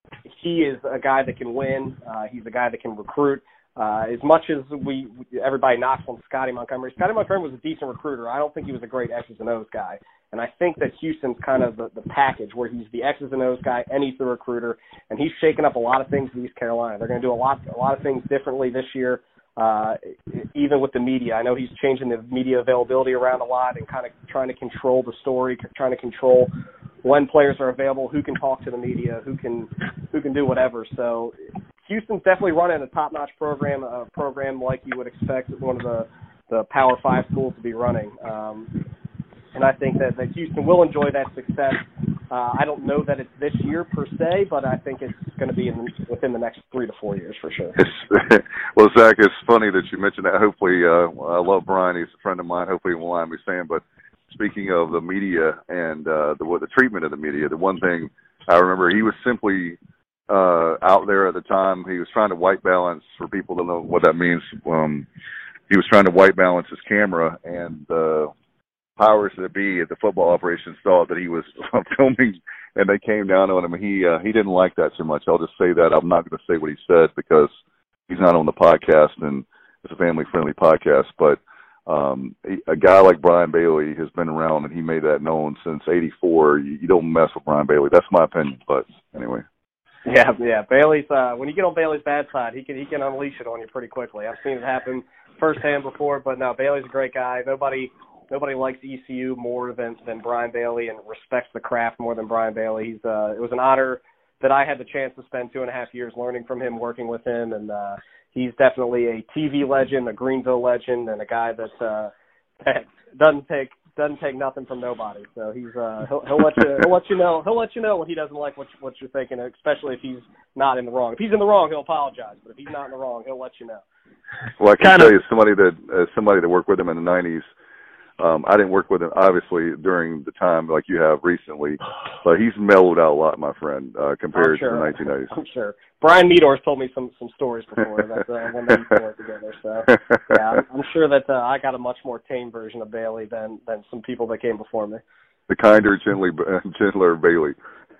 he is a guy that can win, uh, he's a guy that can recruit. Uh, as much as we everybody knocks on Scotty Montgomery, Scotty Montgomery was a decent recruiter. I don't think he was a great X's and O's guy. And I think that Houston's kind of the, the package where he's the X's and O's guy and he's the recruiter, and he's shaking up a lot of things in East Carolina. They're going to do a lot a lot of things differently this year. Uh, even with the media, I know he's changing the media availability around a lot and kind of trying to control the story, trying to control when players are available, who can talk to the media, who can who can do whatever. So Houston's definitely running a top-notch program, a program like you would expect one of the, the Power Five schools to be running. Um, and I think that, that Houston will enjoy that success. Uh, I don't know that it's this year per se, but I think it's going to be in the, within the next three to four years for sure. It's, well, Zach, it's funny that you mentioned that. Hopefully, uh, I love Brian. He's a friend of mine. Hopefully he won't mind me saying, but speaking of the media and uh, the, the treatment of the media, the one thing I remember, he was simply uh, out there at the time. He was trying to white balance, for people that know what that means. Um, he was trying to white balance his camera, and uh, powers that be at the football operations thought that he was filming, and they came down on him. He uh, he didn't like that too much. I'll just say that. I'm not going to say what he said because he's not on the podcast, and it's a family-friendly podcast. But um, a guy like Brian Bailey has been around, and he made that known since eighty-four. You, you don't mess with Brian Bailey. That's my opinion. But anyway. Yeah, yeah. Bailey's uh, when you get on Bailey's bad side, he can he can unleash it on you pretty quickly. I've seen it happen firsthand before. But no, Bailey's a great guy. Nobody. Nobody likes E C U more than, than Brian Bailey and respects the craft more than Brian Bailey. He's uh, it was an honor that I had the chance to spend two and a half years learning from him, working with him, and uh, he's definitely a T V legend, a Greenville legend, and a guy that, uh, that doesn't take doesn't take nothing from nobody. So he's uh, he'll, he'll let you he'll let you know he'll let you know when he doesn't like what you, what you're thinking, especially if he's not in the wrong. If he's in the wrong, he'll apologize, but if he's not in the wrong, he'll let you know. Well, I can kind tell of, you somebody that uh, somebody that worked with him in the nineties. Um, I didn't work with him, obviously, during the time like you have recently, but he's mellowed out a lot, my friend, uh, compared sure. to the nineteen nineties. I'm sure. Brian Meador's told me some some stories before that uh, when they worked together. So, yeah, I'm, I'm sure that uh, I got a much more tame version of Bailey than, than some people that came before me. The kinder, gently, gentler Bailey.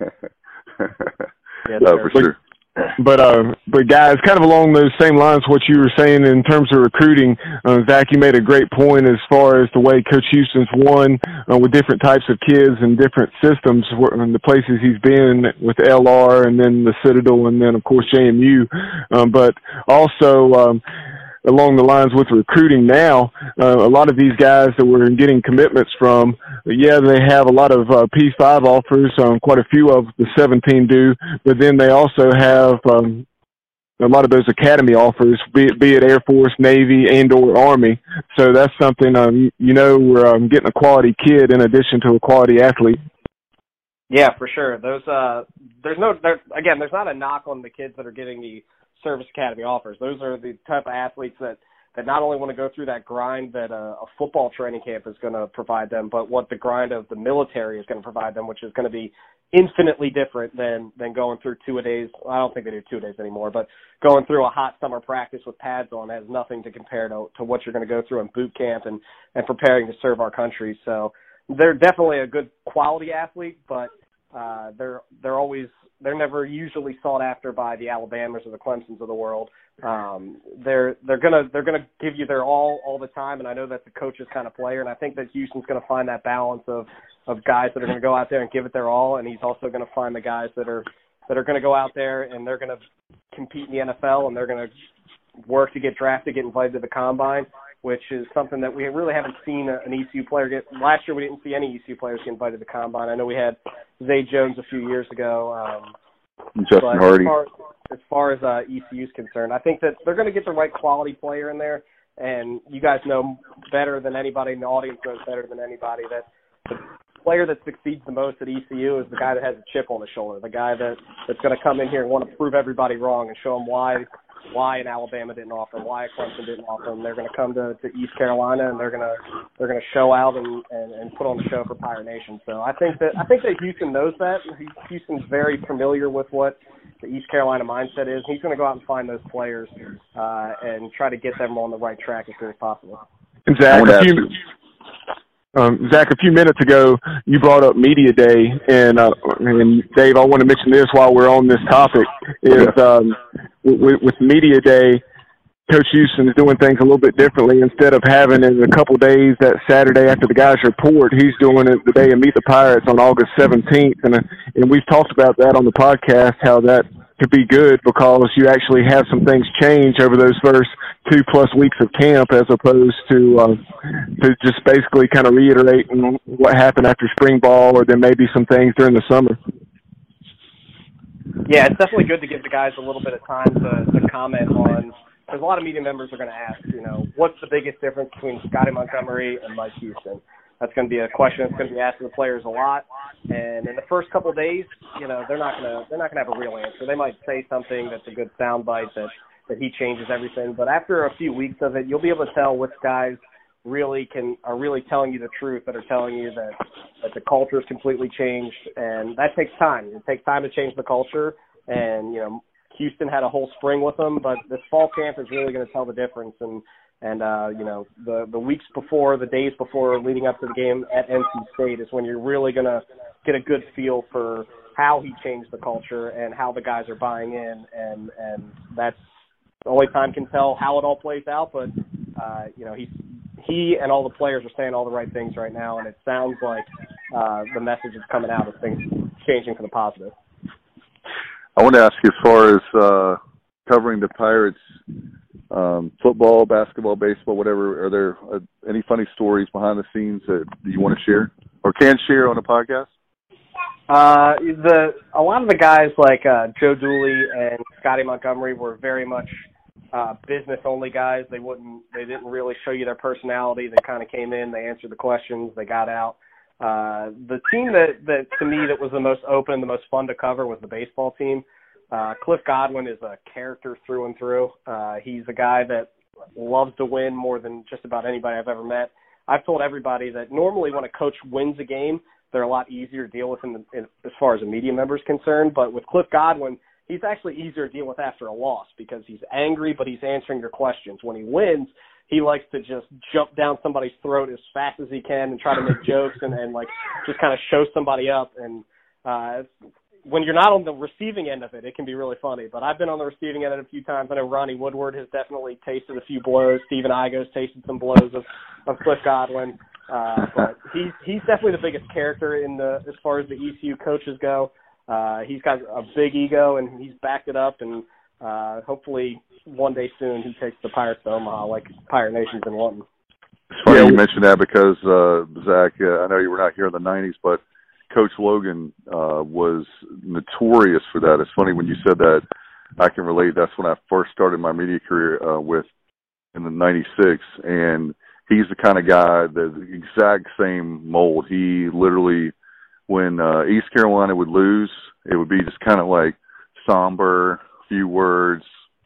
Yeah, uh, sure. for sure. But uh, but guys, kind of along those same lines, what you were saying in terms of recruiting, uh, Zach, you made a great point as far as the way Coach Houston's won uh, with different types of kids and different systems and the places he's been with L R and then the Citadel and then of course J M U, um, but also. Um, along the lines with recruiting now, uh, a lot of these guys that we're getting commitments from, yeah, they have a lot of uh, P five offers, um, quite a few of the seventeen do, but then they also have um, a lot of those academy offers, be it, be it Air Force, Navy, and or Army. So that's something, um, you know, we're um, getting a quality kid in addition to a quality athlete. Yeah, for sure. Those, uh, there's no, there, again, there's not a knock on the kids that are getting the Service Academy offers. Those are the type of athletes that, that not only want to go through that grind that a, a football training camp is going to provide them, but what the grind of the military is going to provide them, which is going to be infinitely different than, than going through two-a-days. Well, I don't think they do two-a-days anymore, but going through a hot summer practice with pads on has nothing to compare to, to what you're going to go through in boot camp and, and preparing to serve our country. So they're definitely a good quality athlete, but uh, they're they're always they're never usually sought after by the Alabamas or the Clemsons of the world. Um, they're they're gonna they're gonna give you their all all the time, and I know that's a coach's kind of player, and I think that Houston's gonna find that balance of of guys that are gonna go out there and give it their all, and he's also gonna find the guys that are that are gonna go out there and they're gonna compete in the N F L and they're gonna work to get drafted, get invited to the combine, which is something that we really haven't seen an E C U player get. Last year we didn't see any E C U players get invited to the combine. I know we had Zay Jones a few years ago. Um, Justin but Hardy. As far, as far as uh, E C U is concerned, I think that they're going to get the right quality player in there, and you guys know better than anybody, and the audience knows better than anybody, that the player that succeeds the most at E C U is the guy that has a chip on his shoulder, the guy that, that's going to come in here and want to prove everybody wrong and show them why why an Alabama didn't offer, why a Clemson didn't offer them. They're going to come to, to East Carolina and they're going to they're going to show out and, and, and put on the show for Pirate Nation. So I think that I think that Houston knows that. Houston's very familiar with what the East Carolina mindset is. He's going to go out and find those players uh, and try to get them on the right track as soon as possible. And Zach, a few, um, Zach, a few minutes ago, you brought up Media Day, and uh, and Dave, I want to mention this while we're on this topic. Is um, with, with Media Day, Coach Houston is doing things a little bit differently. Instead of having it in a couple days that Saturday after the guys report, he's doing it the day of Meet the Pirates on August seventeenth. And, and we've talked about that on the podcast, how that could be good because you actually have some things change over those first two plus weeks of camp as opposed to, uh, to just basically kind of reiterating what happened after spring ball or then maybe some things during the summer. Yeah, it's definitely good to give the guys a little bit of time to, to comment on. Because a lot of media members are going to ask, you know, what's the biggest difference between Scotty Montgomery and Mike Houston? That's going to be a question that's going to be asked of the players a lot. And in the first couple of days, you know, they're not going to they're not going to have a real answer. They might say something that's a good soundbite that that he changes everything. But after a few weeks of it, you'll be able to tell which guys really can are really telling you the truth, that are telling you that that the culture is completely changed, and that takes time. It takes time to change the culture, and you know. Houston had a whole spring with them, but this fall camp is really going to tell the difference. And, and uh, you know, the, the weeks before, the days before leading up to the game at N C State is when you're really going to get a good feel for how he changed the culture and how the guys are buying in. And, and that's only time can tell how it all plays out. But, uh, you know, he's, he and all the players are saying all the right things right now, and it sounds like uh, the message is coming out of things changing for the positive. I want to ask you, as far as uh, covering the Pirates, um, football, basketball, baseball, whatever, are there uh, any funny stories behind the scenes that you want to share or can share on the podcast? Uh, the a lot of the guys like uh, Joe Dooley and Scotty Montgomery were very much uh, business-only guys. They wouldn't, they didn't really show you their personality. They kind of came in, they answered the questions, they got out. Uh, the team that, that, to me, that was the most open, the most fun to cover was the baseball team. Uh, Cliff Godwin is a character through and through. Uh, he's a guy that loves to win more than just about anybody I've ever met. I've told everybody that normally when a coach wins a game, they're a lot easier to deal with in the, in, as far as a media member is concerned. But with Cliff Godwin, he's actually easier to deal with after a loss because he's angry, but he's answering your questions. When he wins, he likes to just jump down somebody's throat as fast as he can and try to make jokes and, and like just kind of show somebody up. And uh, when you're not on the receiving end of it, it can be really funny. But I've been on the receiving end of it a few times. I know Ronnie Woodward has definitely tasted a few blows. Stephen Igo's tasted some blows of, of Cliff Godwin. Uh, but he's he's definitely the biggest character in the as far as the E C U coaches go. Uh, he's got a big ego and he's backed it up, and uh, hopefully one day soon he takes the Pirates to Omaha like Pirate Nation's been wanting. It's funny yeah. you mentioned that because uh, Zach, uh, I know you were not here in the nineties, but Coach Logan uh, was notorious for that. It's funny when you said that. I can relate. That's when I first started my media career uh, with in the ninety-six, and he's the kind of guy, the exact same mold. He literally, when uh, East Carolina would lose, it would be just kind of like somber, few words,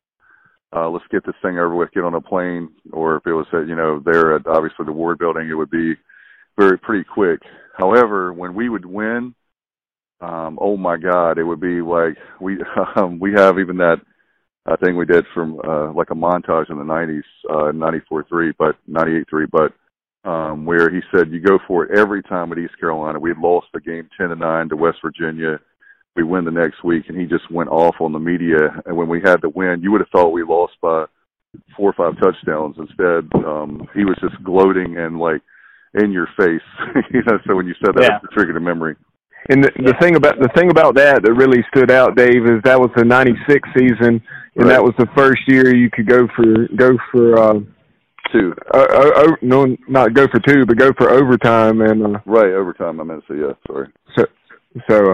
uh, let's get this thing over with, get on a plane. Or if it was, at, you know, there at obviously the Ward Building, it would be very pretty quick. However, when we would win, um, oh my God, it would be like we um, we have even that uh, thing we did from uh, like a montage in the nineties, uh, ninety-four three, but ninety-eight three, but um, where he said you go for it every time at East Carolina. We had lost the game ten to nine to West Virginia. We win the next week, and he just went off on the media. And when we had to win, you would have thought we lost by four or five touchdowns. Instead, um, he was just gloating and like in your face. You know, so when you said that, yeah. It triggered a memory. And the, the thing about the thing about that that really stood out, Dave, is that was the ninety-six season, and right. That was the first year you could go for go for uh, two. Uh, uh, no, not go for two, but go for overtime and uh, right overtime. I meant to say yeah. Sorry. So, so uh,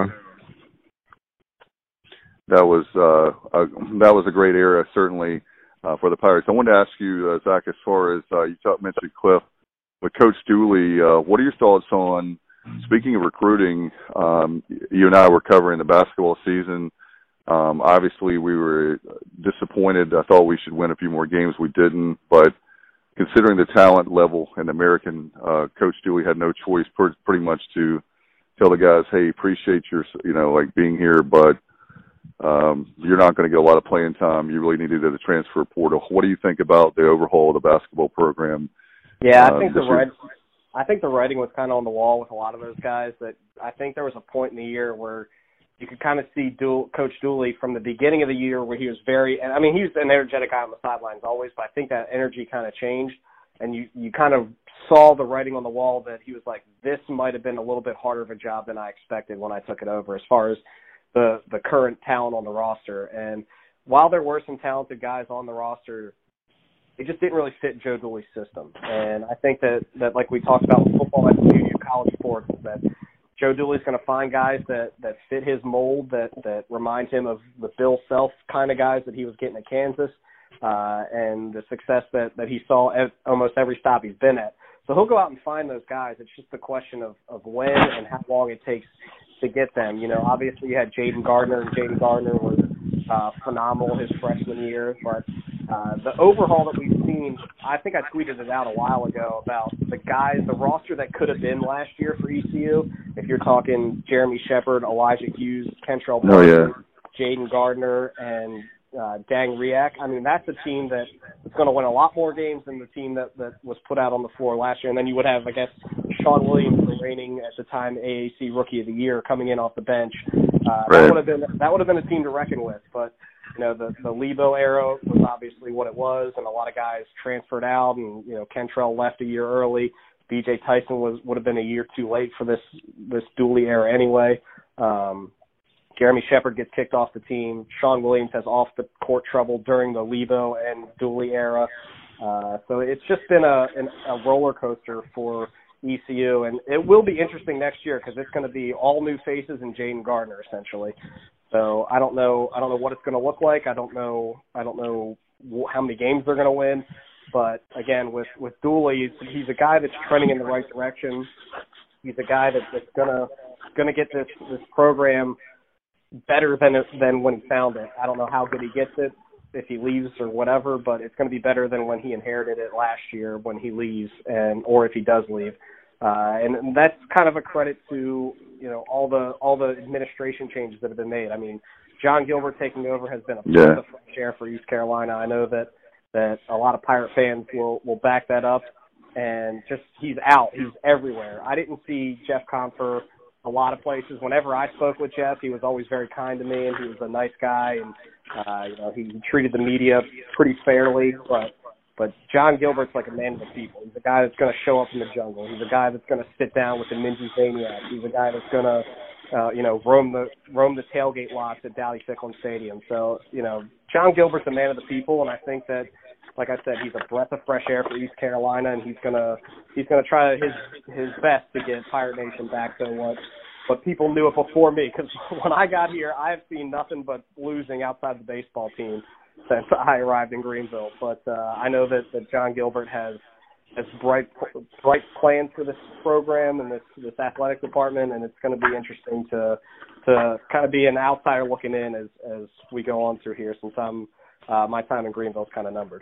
that was uh, a, that was a great era, certainly uh, for the Pirates. I wanted to ask you, uh, Zach, as far as uh, you talk, mentioned Cliff with Coach Dooley. Uh, what are your thoughts on? Speaking of recruiting, um, you and I were covering the basketball season. Um, obviously, we were disappointed. I thought we should win a few more games. We didn't. But considering the talent level in the American, uh, Coach Dooley had no choice per, pretty much to tell the guys, hey, appreciate your, you know, like being here, but um, you're not going to get a lot of playing time. You really need to do the transfer portal. What do you think about the overhaul of the basketball program? Yeah, I think uh, the right. I think the writing was kind of on the wall with a lot of those guys. That I think there was a point in the year where you could kind of see Dool, Coach Dooley from the beginning of the year where he was very – I mean, he was an energetic guy on the sidelines always, but I think that energy kind of changed, and you, you kind of saw the writing on the wall that he was like, this might have been a little bit harder of a job than I expected when I took it over as far as the, the current talent on the roster. And while there were some talented guys on the roster – it just didn't really fit Joe Dooley's system. And I think that, that like we talked about with football, that's the beauty of college sports, that Joe Dooley's going to find guys that, that fit his mold, that, that remind him of the Bill Self kind of guys that he was getting at Kansas, uh, and the success that, that he saw at almost every stop he's been at. So he'll go out and find those guys. It's just a question of, of when and how long it takes to get them. You know, obviously you had Jaden Gardner, and Jaden Gardner was uh, phenomenal his freshman year, but Uh, the overhaul that we've seen, I think I tweeted it out a while ago about the guys, the roster that could have been last year for E C U. If you're talking Jeremy Shepard, Elijah Hughes, Kentrell Barton, oh, yeah. Jaden Gardner, and uh, Dang Riak. I mean, that's a team that is going to win a lot more games than the team that, that was put out on the floor last year. And then you would have, I guess, Sean Williams, the reigning at the time A A C Rookie of the Year, coming in off the bench. Uh, right. That would have been that would have been a team to reckon with, but. You know, the, the Lebo era was obviously what it was, and a lot of guys transferred out, and, you know, Kentrell left a year early. B J Tyson was would have been a year too late for this, this Dooley era anyway. Um, Jeremy Shepard gets kicked off the team. Sean Williams has off-the-court trouble during the Lebo and Dooley era. Uh, so it's just been a, an, a roller coaster for E C U, and it will be interesting next year because it's going to be all new faces and Jaden Gardner, essentially. So I don't know. I don't know what it's going to look like. I don't know. I don't know how many games they're going to win. But again, with with Dooley, he's, he's a guy that's trending in the right direction. He's a guy that's, that's gonna gonna get this this program better than than when he found it. I don't know how good he gets it, if he leaves or whatever, but it's going to be better than when he inherited it last year when he leaves, and or if he does leave. Uh, and, and that's kind of a credit to, you know, all the all the administration changes that have been made. I mean, John Gilbert taking over has been a yeah. breath of fresh air for East Carolina. I know that, that a lot of Pirate fans will, will back that up. And just he's out. He's everywhere. I didn't see Jeff Confer a lot of places. Whenever I spoke with Jeff, he was always very kind to me, and he was a nice guy. And uh, you know, he, he treated the media pretty fairly. But but John Gilbert's like a man of the people. He's a guy that's going to show up in the jungle. He's a guy that's going to sit down with the Minji Maniacs. He's a guy that's going to uh, you know roam the roam the tailgate lots at Dowdy-Ficklen Stadium. So you know, John Gilbert's a man of the people, and I think that, like I said, he's a breath of fresh air for East Carolina, and he's gonna he's gonna try his his best to get Pirate Nation back to what what people knew it before me. Because when I got here, I've seen nothing but losing outside the baseball team since I arrived in Greenville. But uh, I know that, that John Gilbert has has bright bright plans for this program and this this athletic department, and it's going to be interesting to to kind of be an outsider looking in as as we go on through here, since I'm uh, my time in Greenville is kind of numbered.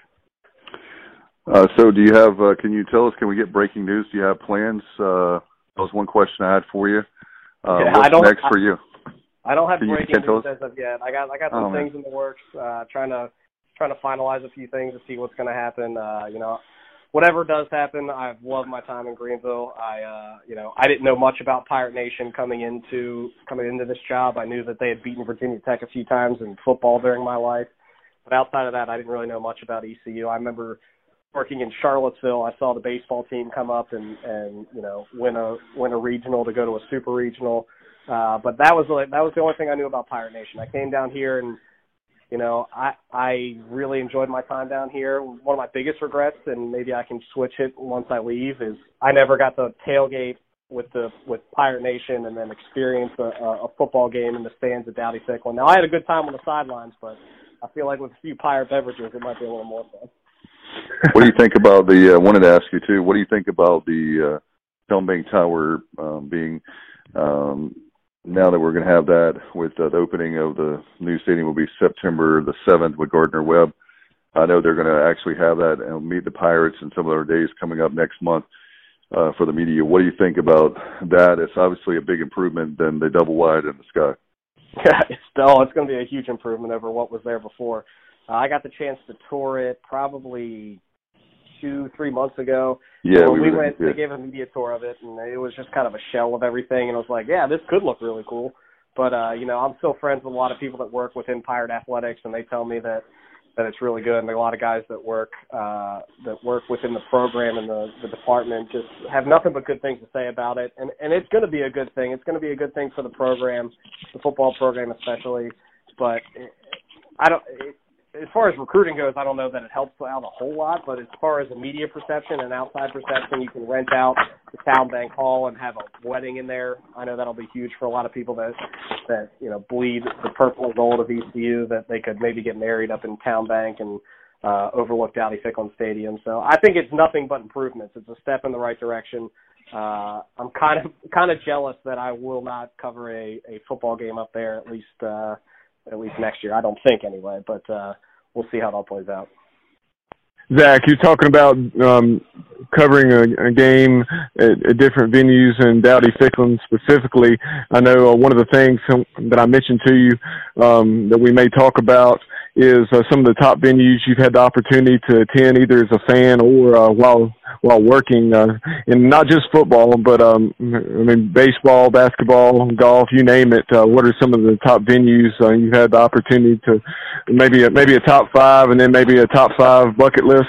Uh, so do you have, uh, can you tell us, can we get breaking news? Do you have plans? Uh, that was one question I had for you. Uh, yeah, what's I don't, next I, for you? I don't have can breaking you, news as of yet. I got I got some oh, things man. in the works, uh, trying to trying to finalize a few things to see what's going to happen. Uh, you know, whatever does happen, I've loved my time in Greenville. I, uh, you know, I didn't know much about Pirate Nation coming into coming into this job. I knew that they had beaten Virginia Tech a few times in football during my life, but outside of that, I didn't really know much about E C U. I remember working in Charlottesville, I saw the baseball team come up and, and you know win a win a regional to go to a super regional. Uh, but that was like, that was the only thing I knew about Pirate Nation. I came down here and you know I I really enjoyed my time down here. One of my biggest regrets, and maybe I can switch it once I leave, is I never got to tailgate with the with Pirate Nation and then experience a, a football game in the stands at Dowdy-Ficklen. Now I had a good time on the sidelines, but I feel like with a few Pirate beverages, it might be a little more fun. What do you think about the, I uh, wanted to ask you too, what do you think about the uh, Town Bank Tower um, being, um, now that we're going to have that with uh, the opening of the new stadium will be September the seventh with Gardner Webb. I know they're going to actually have that and meet the Pirates and some of their days coming up next month uh, for the media. What do you think about that? It's obviously a big improvement than the double wide in the sky. Yeah, it's, oh, it's going to be a huge improvement over what was there before. Uh, I got the chance to tour it probably two, three months ago. Yeah, when we, we went. Yeah. They gave a media tour of it, and it was just kind of a shell of everything. And I was like, yeah, this could look really cool. But uh, you know, I'm still friends with a lot of people that work within Pirate Athletics, and they tell me that that it's really good. And there are a lot of guys that work uh, that work within the program and the, the department just have nothing but good things to say about it. And and it's going to be a good thing. It's going to be a good thing for the program, the football program especially. But it, I don't. It, As far as recruiting goes, I don't know that it helps out a whole lot, but as far as a media perception and outside perception, you can rent out the Town Bank Hall and have a wedding in there. I know that'll be huge for a lot of people that, that you know, bleed the purple and gold of E C U, that they could maybe get married up in Town Bank and uh, overlook Dowdy-Ficklen Stadium. So I think it's nothing but improvements. It's a step in the right direction. Uh, I'm kind of kind of jealous that I will not cover a, a football game up there at least uh, at least next year. I don't think anyway, but uh, we'll see how that plays out. Zach, you're talking about um, covering a, a game at, at different venues in Dowdy-Ficklen specifically. I know uh, one of the things that I mentioned to you um, that we may talk about is uh, some of the top venues you've had the opportunity to attend either as a fan or uh, while while working uh, in not just football, but um, I mean baseball, basketball, golf, you name it. Uh, what are some of the top venues uh, you've had the opportunity to maybe a, maybe a top five and then maybe a top five bucket list?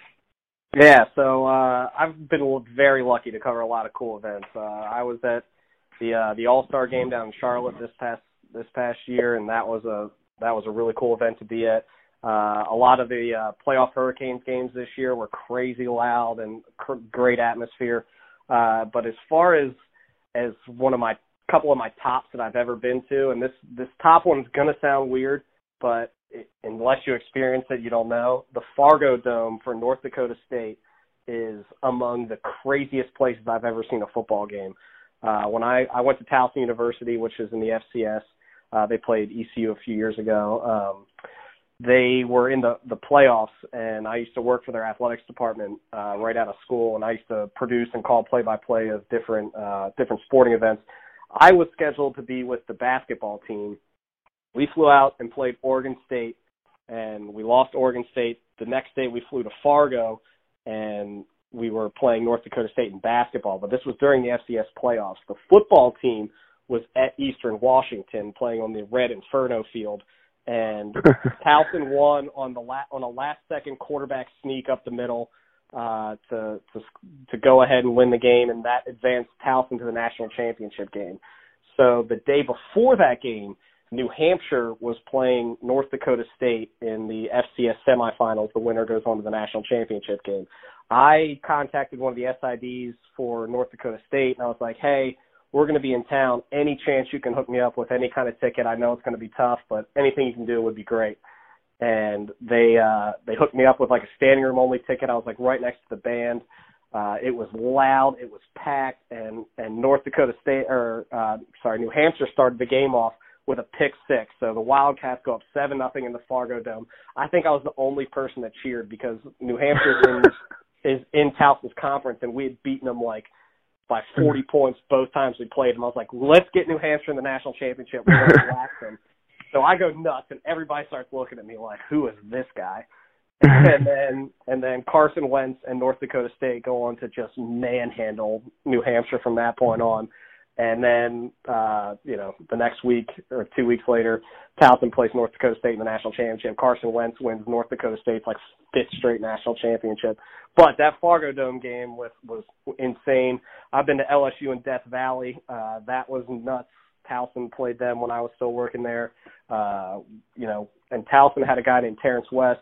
Yeah, so uh, I've been very lucky to cover a lot of cool events. Uh, I was at the uh, the All-Star game down in Charlotte this past this past year, and that was a that was a really cool event to be at. Uh, a lot of the uh, playoff Hurricanes games this year were crazy loud and cr- great atmosphere. Uh, but as far as as one of my couple of my tops that I've ever been to, and this this top one's gonna sound weird, but it, unless you experience it, you don't know. The Fargo Dome for North Dakota State is among the craziest places I've ever seen a football game. Uh, when I, I went to Towson University, which is in the F C S, uh, they played E C U a few years ago. Um, they were in the, the playoffs, and I used to work for their athletics department uh, right out of school, and I used to produce and call play-by-play of different uh, different sporting events. I was scheduled to be with the basketball team. We flew out and played Oregon State, and we lost Oregon State. The next day we flew to Fargo, and we were playing North Dakota State in basketball, but this was during the F C S playoffs. The football team was at Eastern Washington playing on the Red Inferno field, and Towson won on the la- on a last-second quarterback sneak up the middle uh, to, to to go ahead and win the game, and that advanced Towson to the national championship game. So the day before that game, New Hampshire was playing North Dakota State in the F C S semifinals. The winner goes on to the national championship game. I contacted one of the S I Ds for North Dakota State, and I was like, hey, we're going to be in town. Any chance you can hook me up with any kind of ticket? I know it's going to be tough, but anything you can do would be great. And they uh, they hooked me up with like a standing room only ticket. I was like right next to the band. Uh, it was loud, it was packed, and, and North Dakota State, or uh, sorry, New Hampshire started the game off with a pick six. So the Wildcats go up seven nothing in the Fargo Dome. I think I was the only person that cheered because New Hampshire is in, is in Towson's conference, and we had beaten them like by forty points both times we played them. I was like, let's get New Hampshire in the national championship. We're going to relax them. So I go nuts, and everybody starts looking at me like, who is this guy? and then and then Carson Wentz and North Dakota State go on to just manhandle New Hampshire from that point on. And then, uh, you know, the next week or two weeks later, Towson plays North Dakota State in the national championship. Carson Wentz wins North Dakota State's like fifth straight national championship. But that Fargo Dome game was, was insane. I've been to L S U in Death Valley. Uh, that was nuts. Towson played them when I was still working there. Uh, you know, and Towson had a guy named Terrence West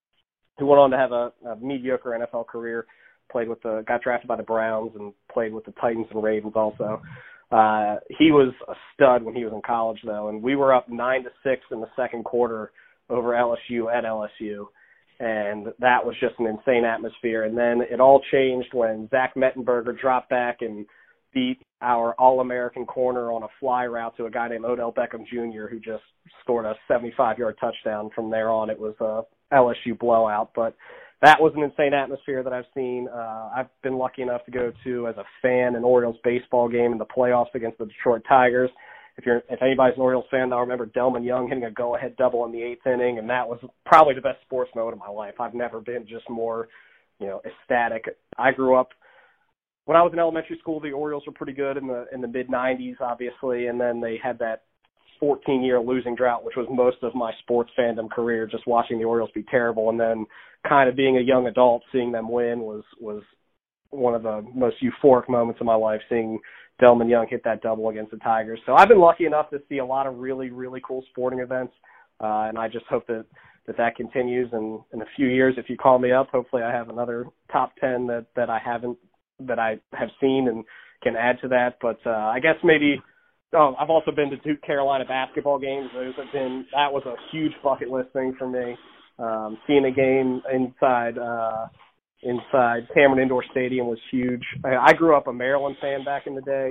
who went on to have a, a mediocre N F L career, played with the, got drafted by the Browns and played with the Titans and Ravens also. Uh, he was a stud when he was in college, though, and we were up nine to six in the second quarter over L S U at L S U, and that was just an insane atmosphere. And then it all changed when Zach Mettenberger dropped back and beat our All-American corner on a fly route to a guy named Odell Beckham Junior, who just scored a seventy-five-yard touchdown. From there on, it was a L S U blowout, but that was an insane atmosphere that I've seen. Uh, I've been lucky enough to go to, as a fan, an Orioles baseball game in the playoffs against the Detroit Tigers. If you're, if anybody's an Orioles fan, they'll remember Delman Young hitting a go-ahead double in the eighth inning, and that was probably the best sports moment of my life. I've never been just more, you know, ecstatic. I grew up when I was in elementary school. The Orioles were pretty good in the in the mid nineties, obviously, and then they had that fourteen-year losing drought, which was most of my sports fandom career, just watching the Orioles be terrible. And then kind of being a young adult, seeing them win was was one of the most euphoric moments of my life, seeing Delman Young hit that double against the Tigers. So I've been lucky enough to see a lot of really, really cool sporting events, uh, and I just hope that, that that continues. And in a few years, if you call me up, hopefully I have another top ten that, that I haven't, that I have seen and can add to that. But uh, I guess maybe – Oh, I've also been to Duke Carolina basketball games. Those have been, that was a huge bucket list thing for me. Um, seeing a game inside uh, inside Cameron Indoor Stadium was huge. I, I grew up a Maryland fan back in the day.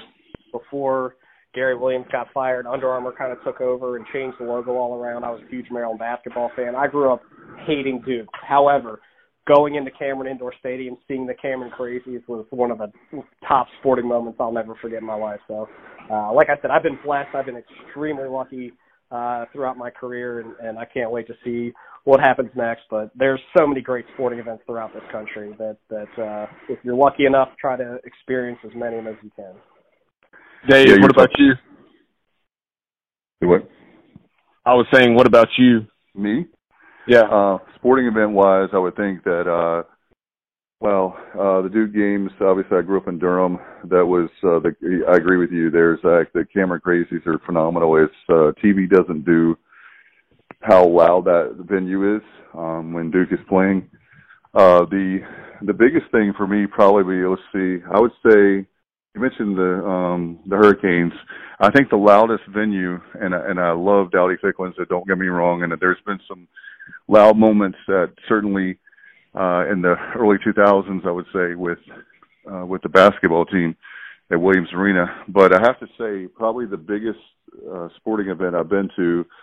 Before Gary Williams got fired, Under Armour kind of took over and changed the logo all around. I was a huge Maryland basketball fan. I grew up hating Duke. However, going into Cameron Indoor Stadium, seeing the Cameron Crazies was one of the top sporting moments I'll never forget in my life. So, uh, like I said, I've been blessed. I've been extremely lucky uh, throughout my career, and, and I can't wait to see what happens next. But there's so many great sporting events throughout this country that, that uh, if you're lucky enough, try to experience as many of them as you can. Dave, yeah, what about you? What? I was saying, what about you? Me? Yeah. Uh, sporting event wise, I would think that, uh, well, uh, the Duke games, obviously I grew up in Durham. That was, uh, the, I agree with you there, Zach. The Cameron Crazies are phenomenal. It's, uh, T V doesn't do how loud that venue is, um, when Duke is playing. Uh, the, the biggest thing for me probably, let's see, I would say, you mentioned the, um, the Hurricanes. I think the loudest venue, and, and I love Dowdy Ficklen, so don't get me wrong, and there's been some loud moments that certainly uh, in the early two thousands, I would say, with uh, with the basketball team at Williams Arena. But I have to say, probably the biggest uh, sporting event I've been to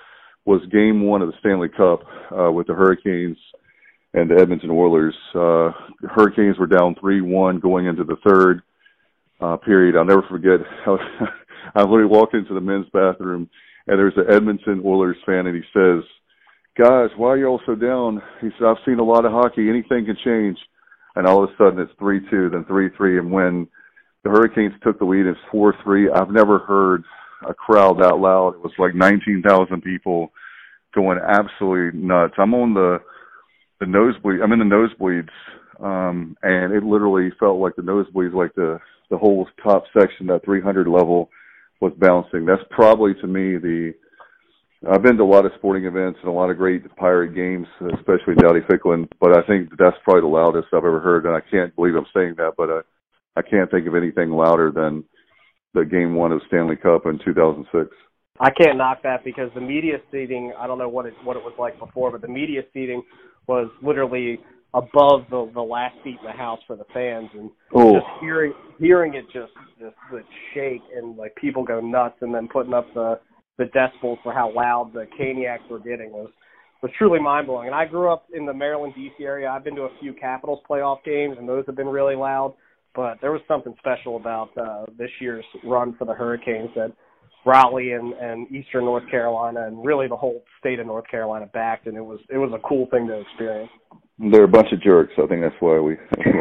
was Game One of the Stanley Cup uh, with the Hurricanes and the Edmonton Oilers. Uh, the Hurricanes were down three one going into the third uh, period. I'll never forget how I literally walked into the men's bathroom, and there's an Edmonton Oilers fan, and he says, "Guys, why are you all so down?" He said, "I've seen a lot of hockey. Anything can change." And all of a sudden it's three two, then three three. And when the Hurricanes took the lead, it's four three. I've never heard a crowd that loud. It was like nineteen thousand people going absolutely nuts. I'm on the the nosebleed. I'm in the nosebleeds, um, and it literally felt like the nosebleeds, like the the whole top section, that three hundred level, was bouncing. That's probably, to me, the. I've been to a lot of sporting events and a lot of great Pirate games, especially Dowdy Ficklin, but I think that's probably the loudest I've ever heard, and I can't believe I'm saying that, but I, I can't think of anything louder than the Game One of the Stanley Cup in two thousand six. I can't knock that because the media seating, I don't know what it what it was like before, but the media seating was literally above the the last seat in the house for the fans, and oh. just hearing hearing it just just the shake and like people go nuts, and then putting up the the decibels for how loud the Caniacs were getting was was truly mind blowing. And I grew up in the Maryland D C area. I've been to a few Capitals playoff games, and those have been really loud. But there was something special about uh, this year's run for the Hurricanes that Raleigh and, and Eastern North Carolina and really the whole state of North Carolina backed, and it was it was a cool thing to experience. They're a bunch of jerks. I think that's why we.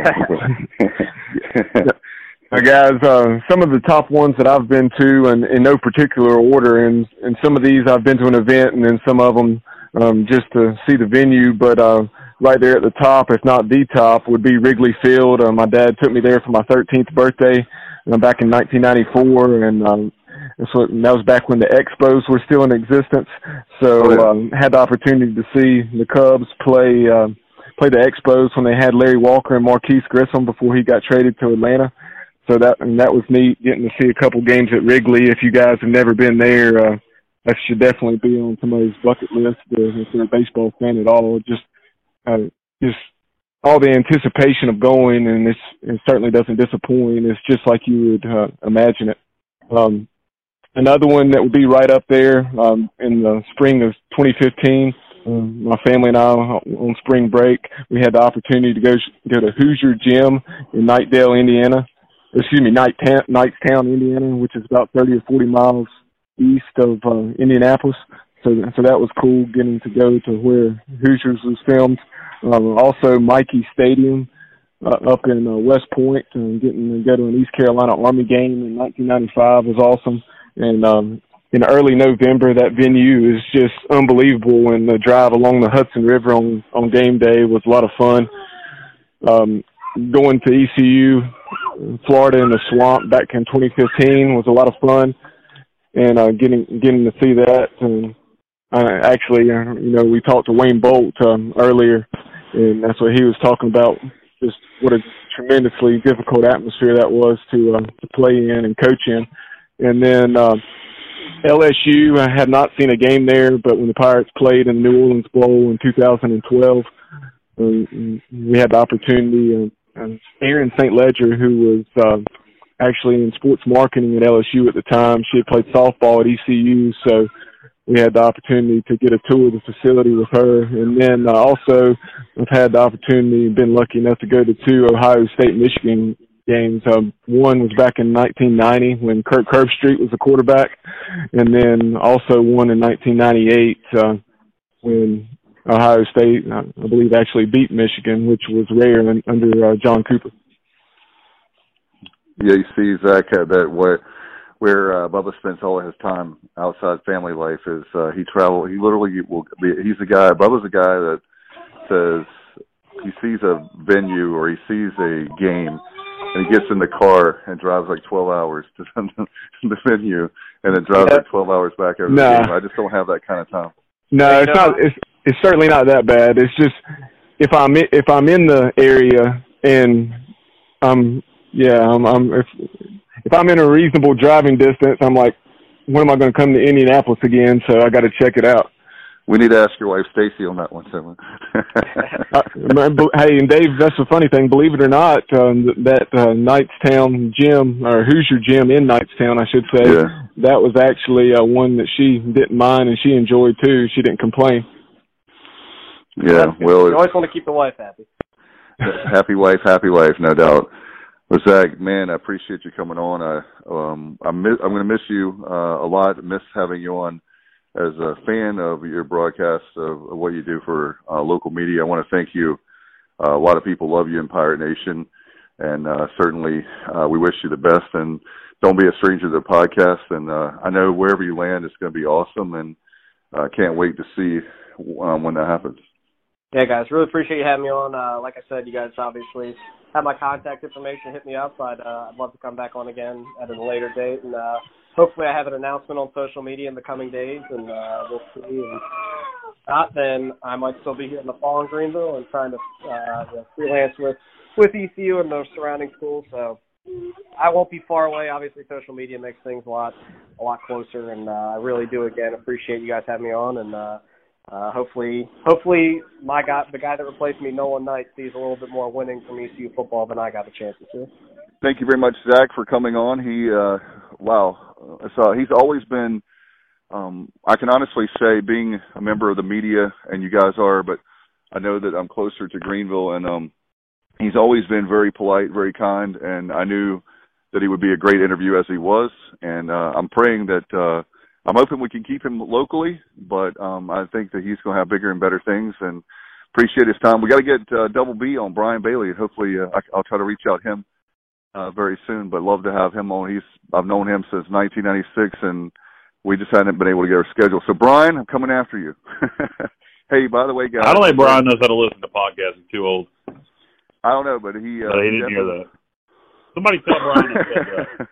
Uh, guys, uh, some of the top ones that I've been to, and in no particular order, and, and some of these I've been to an event, and then some of them um, just to see the venue. But uh, right there at the top, if not the top, would be Wrigley Field. Uh, my dad took me there for my thirteenth birthday uh, back in nineteen ninety-four, and um, so that was back when the Expos were still in existence. So oh, yeah. um, had the opportunity to see the Cubs play uh, play the Expos when they had Larry Walker and Marquise Grissom before he got traded to Atlanta. So that and that was neat, getting to see a couple games at Wrigley. If you guys have never been there, uh, that should definitely be on somebody's bucket list uh, if they're a baseball fan at all. Just, uh, just all the anticipation of going, and it's, it certainly doesn't disappoint. It's just like you would uh, imagine it. Um, another one that would be right up there um, in the spring of twenty fifteen. Um, my family and I, on spring break, we had the opportunity to go go to Hoosier Gym in Knightdale, Indiana. Excuse me, Knightstown, Indiana, which is about thirty or forty miles east of uh, Indianapolis. So, so that was cool getting to go to where Hoosiers was filmed. Um, also, Michie Stadium uh, up in uh, West Point, and getting to go to an East Carolina Army game in nineteen ninety-five was awesome. And um, in early November, that venue is just unbelievable. And the drive along the Hudson River on, on game day was a lot of fun. Um, going to E C U, Florida in the swamp back in twenty fifteen was a lot of fun, and uh, getting getting to see that. And uh, actually, uh, you know, we talked to Wayne Bolt um, earlier, and that's what he was talking about. Just what a tremendously difficult atmosphere that was to uh, to play in and coach in. And then uh, L S U, I had not seen a game there, but when the Pirates played in the New Orleans Bowl in two thousand twelve, um, we had the opportunity. Uh, And Erin Saint Ledger, who was uh, actually in sports marketing at L S U at the time, she had played softball at E C U, so we had the opportunity to get a tour of the facility with her. And then uh, also I've had the opportunity, been lucky enough to go to two Ohio State-Michigan games. Um, one was back in nineteen ninety when Kirk Herbstreit was the quarterback, and then also one in nineteen ninety-eight uh, when Ohio State, I believe, actually beat Michigan, which was rare in, under uh, John Cooper. Yeah, you see, Zach, uh, that where, where uh, Bubba spends all of his time outside family life is uh, he travel. He literally will be. He's the guy. Bubba's the guy that says he sees a venue or he sees a game, and he gets in the car and drives like twelve hours to the venue, and then drives yeah. like twelve hours back over nah. the game. I just don't have that kind of time. No, it's not. It's it's certainly not that bad. It's just if I'm if I'm in the area and I'm yeah I'm, I'm if if I'm in a reasonable driving distance, I'm like, when am I going to come to Indianapolis again? So I got to check it out. We need to ask your wife Stacy on that one, Simon. uh, hey, and Dave, that's the funny thing. Believe it or not, um, that uh, Knightstown gym or Hoosier gym in Knightstown, I should say, yeah. that was actually uh, one that she didn't mind and she enjoyed too. She didn't complain. Yeah, well, you always want to keep the wife happy. Happy wife, happy life, no doubt. Well, Zach, man, I appreciate you coming on. I, um, I'm, miss, I'm going to miss you uh, a lot. Miss having you on as a fan of your broadcast of, of what you do for uh, local media. I want to thank you. Uh, a lot of people love you in Pirate Nation, and uh, certainly uh, we wish you the best. And don't be a stranger to the podcast. And uh, I know wherever you land, it's going to be awesome, and I uh, can't wait to see um, when that happens. Yeah, guys, really appreciate you having me on. Uh, like I said, you guys obviously have my contact information. Hit me up. I'd, uh, I'd love to come back on again at a later date. And uh, hopefully I have an announcement on social media in the coming days, and uh, we'll see. And if not, then I might still be here in the fall in Greenville and trying to uh, you know, freelance with, with E C U and those surrounding schools. So I won't be far away. Obviously, social media makes things a lot a lot closer, and uh, I really do, again, appreciate you guys having me on. And uh, Uh, hopefully, hopefully, my guy, the guy that replaced me, Nolan Knight, sees a little bit more winning from E C U football than I got a chance to see. Thank you very much, Zach, for coming on. He, uh, wow, so he's always been. Um, I can honestly say, being a member of the media, and you guys are, but I know that I'm closer to Greenville, and um, he's always been very polite, very kind, and I knew that he would be a great interview as he was, and uh, I'm praying that. Uh, I'm hoping we can keep him locally, but um, I think that he's going to have bigger and better things, and appreciate his time. We got to get uh, Double B on Brian Bailey. Hopefully, uh, I, I'll try to reach out him uh, very soon. But love to have him on. He's I've known him since nineteen ninety-six, and we just hadn't been able to get our schedule. So Brian, I'm coming after you. Hey, by the way, guys, I don't think Brian knows how to listen to podcasts. He's too old. I don't know, but he. Uh, no, he didn't hear that. Somebody tell Brian he said that.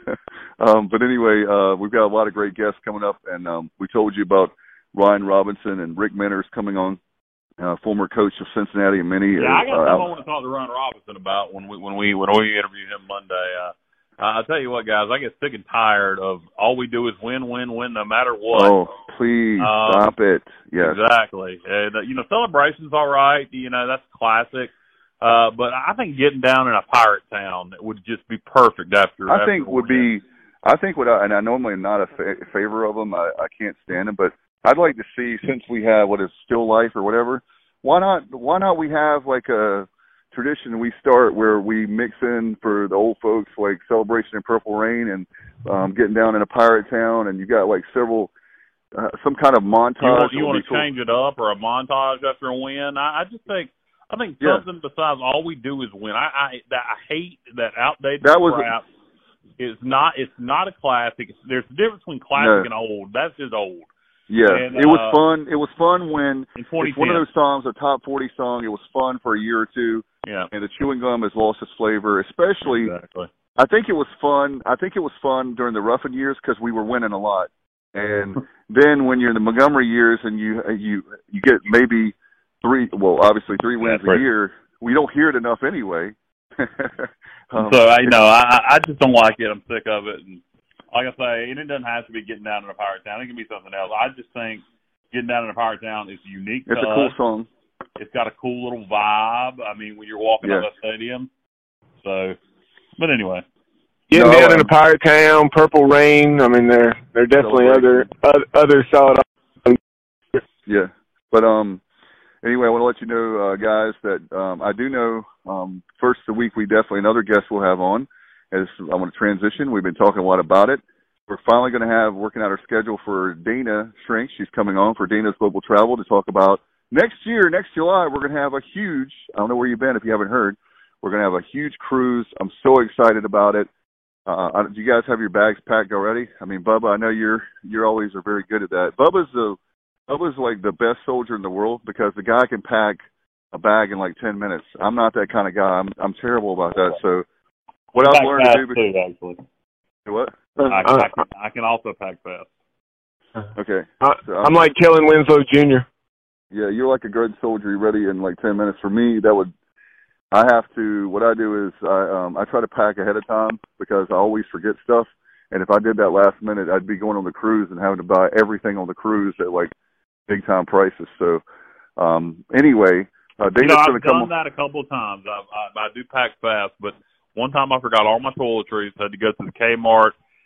um, but anyway, uh, we've got a lot of great guests coming up, and um, we told you about Ryan Robinson and Rick Menners coming on, uh, former coach of Cincinnati and many. Yeah, I got uh, something I want to talk to Ryan Robinson about when we when we when we interview him Monday. Uh, I'll tell you what, guys, I get sick and tired of all we do is win, win, win, no matter what. Oh, please um, stop it! Yes, exactly. And uh, you know, celebration's all right. You know, that's classic. Uh, but I think getting down in a pirate town would just be perfect after. I after think would be. I think what I, and I normally am not a fa- favor of them. I, I can't stand them, but I'd like to see, since we have what is Still Life or whatever. Why not? Why not we have like a tradition we start where we mix in for the old folks like Celebration in Purple Rain and um, getting down in a pirate town, and you got like several. Uh, some kind of montage. You want, you want to cool. change it up or a montage after a win? I, I just think. I think yeah. something besides all we do is win. I I, that, I hate that outdated that was crap. It's not. It's not a classic. It's, there's a difference between classic no. and old. That's just old. Yeah, and, it was uh, fun. It was fun when it's one of those songs, a top forty song. It was fun for a year or two. Yeah, and the chewing gum has lost its flavor. Especially, exactly. I think it was fun. I think it was fun during the Ruffin years because we were winning a lot. And then when you're in the Montgomery years and you you you get maybe three, well, obviously three wins That's right. a year. We don't hear it enough anyway. um, so I you know I I just don't like it. I'm sick of it. And like I say, and it doesn't have to be getting down in a pirate town. It can be something else. I just think getting down in a pirate town is unique. It's to a cool us. song. It's got a cool little vibe. I mean, when you're walking yeah. out of the stadium. So, but anyway. Getting no, down um, in a pirate town, Purple Rain. I mean, there there are definitely other other solid. Yeah, but um. Anyway, I want to let you know, uh, guys, that um, I do know um, first of the week we definitely another guest we'll have on. As I want to transition, we've been talking a lot about it. We're finally going to have working out our schedule for Dana Shrink. She's coming on for Dana's Global Travel to talk about next year, next July. We're going to have a huge. I don't know where you've been if you haven't heard. We're going to have a huge cruise. I'm so excited about it. Uh, do you guys have your bags packed already? I mean, Bubba, I know you're you're always are very good at that. Bubba's the Bubba's like the best soldier in the world because the guy can pack a bag in like ten minutes. I'm not that kind of guy. I'm I'm terrible about that. So what I've learned to do, too, actually. What? I, I, can, I can also pack fast. Okay. I, so I'm, I'm like Kellen Winslow Junior Yeah, you're like a good soldier. You're ready in like ten minutes. For me, that would. I have to. What I do is I um I try to pack ahead of time because I always forget stuff. And if I did that last minute, I'd be going on the cruise and having to buy everything on the cruise at like big time prices. So um, anyway, uh, Dana's you know, going I've to come. done that a couple of times. I, I, I do pack fast, but one time I forgot all my toiletries. I had to go to the Kmart,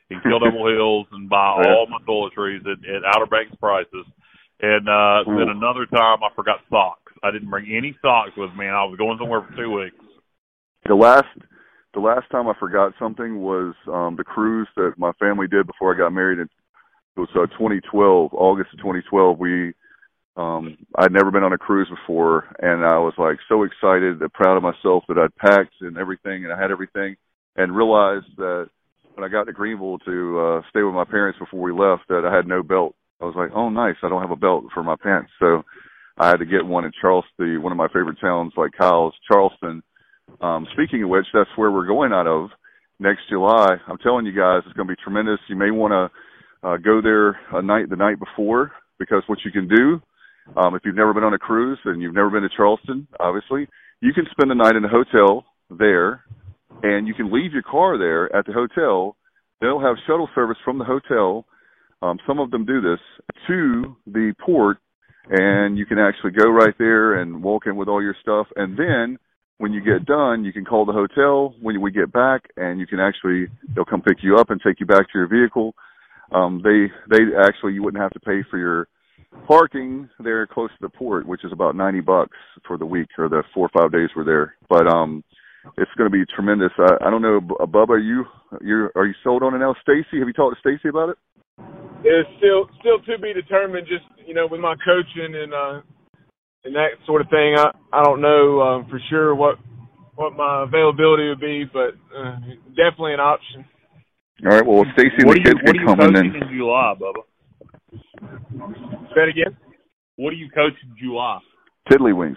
in Kill Devil Hills and buy yeah. all my toiletries at, at Outer Banks prices. And uh, then another time I forgot socks. I didn't bring any socks with me, and I was going somewhere for two weeks. The last the last time I forgot something was um, the cruise that my family did before I got married. It was uh, twenty twelve, August of twenty twelve. We um, I'd never been on a cruise before, and I was like so excited, and proud of myself that I'd packed and everything, and I had everything, and realized that when I got to Greenville to uh, stay with my parents before we left, that I had no belt. I was like, oh, nice, I don't have a belt for my pants. So I had to get one in Charleston, one of my favorite towns like Kyle's, Charleston. Um, speaking of which, that's where we're going out of next July. I'm telling you guys, it's going to be tremendous. You may want to uh, go there a night the night before, because what you can do, um, if you've never been on a cruise and you've never been to Charleston, obviously, you can spend the night in a hotel there, and you can leave your car there at the hotel. They'll have shuttle service from the hotel. Um, some of them do this, to the port, and you can actually go right there and walk in with all your stuff. And then when you get done, you can call the hotel when we get back, and you can actually, they'll come pick you up and take you back to your vehicle. Um, they, they actually, you wouldn't have to pay for your parking there close to the port, which is about ninety bucks for the week or the four or five days we're there. But, um, it's going to be tremendous. I, I don't know, Bubba, are you, you're, are you sold on it now? Stacy, have you talked to Stacy about it? It's still still to be determined. Just you know, with my coaching and uh, and that sort of thing, I I don't know uh, for sure what what my availability would be, but uh, definitely an option. All right. Well, Stacy and the kids can come in. What are you coaching in July, Bubba? Say it again. What do you coach in July? Tiddlywinks.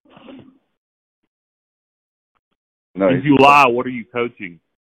No. In July, what are you coaching?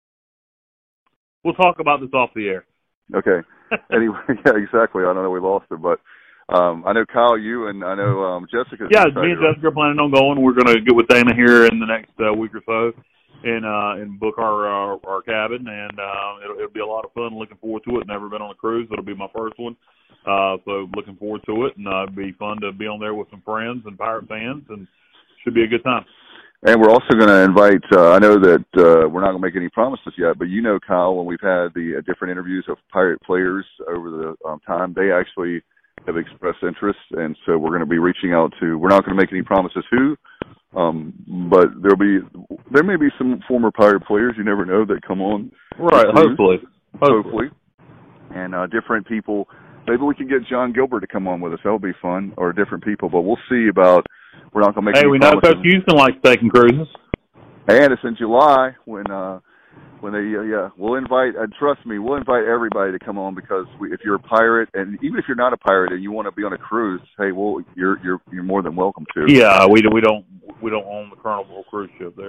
We'll talk about this off the air. Okay. Anyway, yeah, exactly. I don't know, we lost her, but um, I know Kyle, you, and I know um, Jessica's. Yeah, me and Jessica are planning on going. We're going to get with Dana here in the next uh, week or so, and uh, and book our our, our cabin, and uh, it'll, it'll be a lot of fun. Looking forward to it. Never been on a cruise. It'll be my first one, uh, so looking forward to it, and uh, it'll be fun to be on there with some friends and Pirate fans, and should be a good time. And we're also going to invite, uh, I know that uh, we're not going to make any promises yet, but you know, Kyle, when we've had the uh, different interviews of Pirate players over the um, time, they actually have expressed interest. And so we're going to be reaching out to, we're not going to make any promises who, um, but there'll be, there may be some former Pirate players, you never know, that come on. Right, hopefully. Hopefully. hopefully. And uh, different people. Maybe we can get John Gilbert to come on with us. That would be fun, or different people. But we'll see about. We're not going to make. Hey, any we know promises. Coach Houston likes taking cruises. And it's in July when uh, when they uh, yeah we'll invite. Uh, trust me, we'll invite everybody to come on, because we, if you're a pirate, and even if you're not a pirate and you want to be on a cruise, hey, well, you're you're you're more than welcome to. Yeah, we we don't we don't own the Carnival cruise ship there.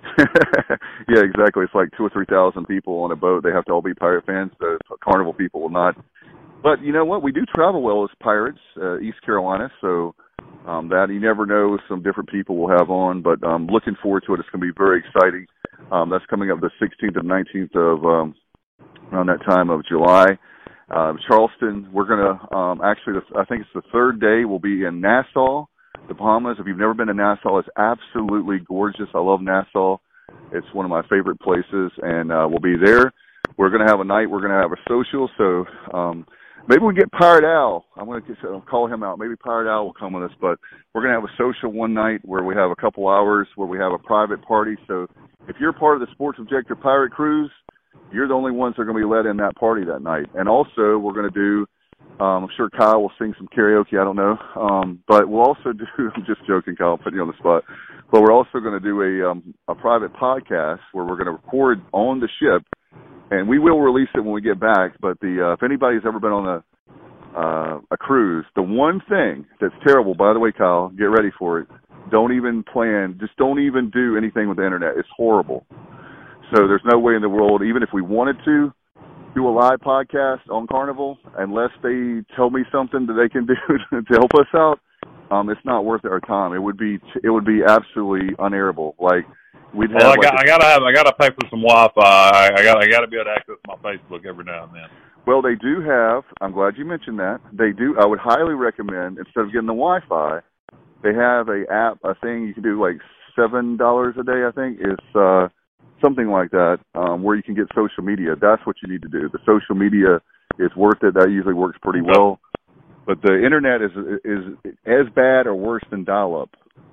Yeah, exactly. It's like two or three thousand people on a boat. They have to all be pirate fans. The Carnival people will not. But you know what? We do travel well as pirates, uh, East Carolina. So um, that you never know, some different people we'll have on. But I'm um, looking forward to it. It's going to be very exciting. Um, that's coming up the sixteenth and nineteenth of um, around that time of July. Uh, Charleston, we're going to um, actually, I think it's the third day. We'll be in Nassau, the Bahamas. If you've never been to Nassau, it's absolutely gorgeous. I love Nassau. It's one of my favorite places, and uh, we'll be there. We're going to have a night. We're going to have a social. So um, maybe we can get Pirate Al. I'm going to uh, call him out. Maybe Pirate Al will come with us. But we're going to have a social one night where we have a couple hours where we have a private party. So if you're part of the Sports Objective Pirate Cruise, you're the only ones that are going to be let in that party that night. And also we're going to do, um, I'm sure Kyle will sing some karaoke. I don't know. Um, but we'll also do, I'm just joking, Kyle, putting you on the spot. But we're also going to do a, um, a private podcast where we're going to record on the ship. And we will release it when we get back. But the uh, if anybody's ever been on a uh, a cruise, the one thing that's terrible, by the way, Kyle, get ready for it. Don't even plan. Just don't even do anything with the internet. It's horrible. So there's no way in the world, even if we wanted to, do a live podcast on Carnival, unless they tell me something that they can do to help us out. Um, it's not worth our time. It would be it would be absolutely unairable. Like. We'd well, have I, like got, a, I gotta have, I gotta pay for some Wi-Fi. I, I got, I gotta be able to access my Facebook every now and then. Well, they do have. I'm glad you mentioned that. They do. I would highly recommend, instead of getting the Wi-Fi, they have a app, a thing you can do like seven dollars a day. I think is uh, something like that, um, where you can get social media. That's what you need to do. The social media is worth it. That usually works pretty well. But the internet is is as bad or worse than dial-up.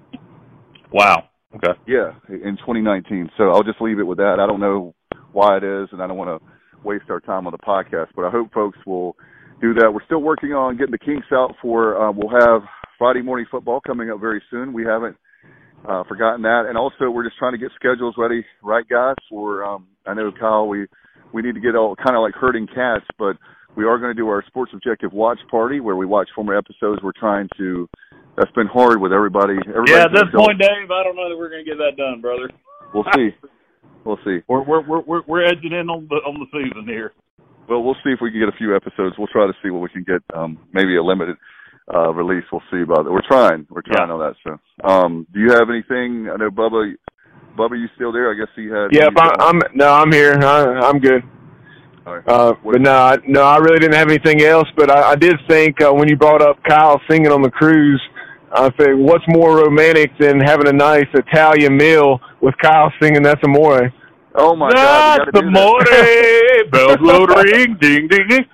Wow. Okay. Yeah, in twenty nineteen. So I'll just leave it with that. I don't know why it is, and I don't want to waste our time on the podcast, but I hope folks will do that. We're still working on getting the kinks out for, uh, we'll have Friday morning football coming up very soon. We haven't uh, forgotten that. And also we're just trying to get schedules ready, right, guys? For, um, I know, Kyle, we, we need to get all kind of like herding cats, but we are going to do our Sports Objective watch party where we watch former episodes. We're trying to, that's been hard with everybody. everybody yeah, at this point, Dave, I don't know that we're going to get that done, brother. We'll see. We'll see. We're we're we're we're edging in on the on the season here. Well, we'll see if we can get a few episodes. We'll try to see what we can get. Um, maybe a limited uh, release. We'll see about it. We're trying. We're trying yeah. on that. So, um, do you have anything? I know Bubba. Bubba, you still there? I guess he had. Yeah, I'm, I'm. No, I'm here. I, I'm good. All right. Uh, but no, I, no, I really didn't have anything else. But I, I did think uh, when you brought up Kyle singing on the cruise, I think what's more romantic than having a nice Italian meal with Kyle singing "That's Amore"? Oh my That's God! That's Amore. Bells will ring, ding, ding, ding.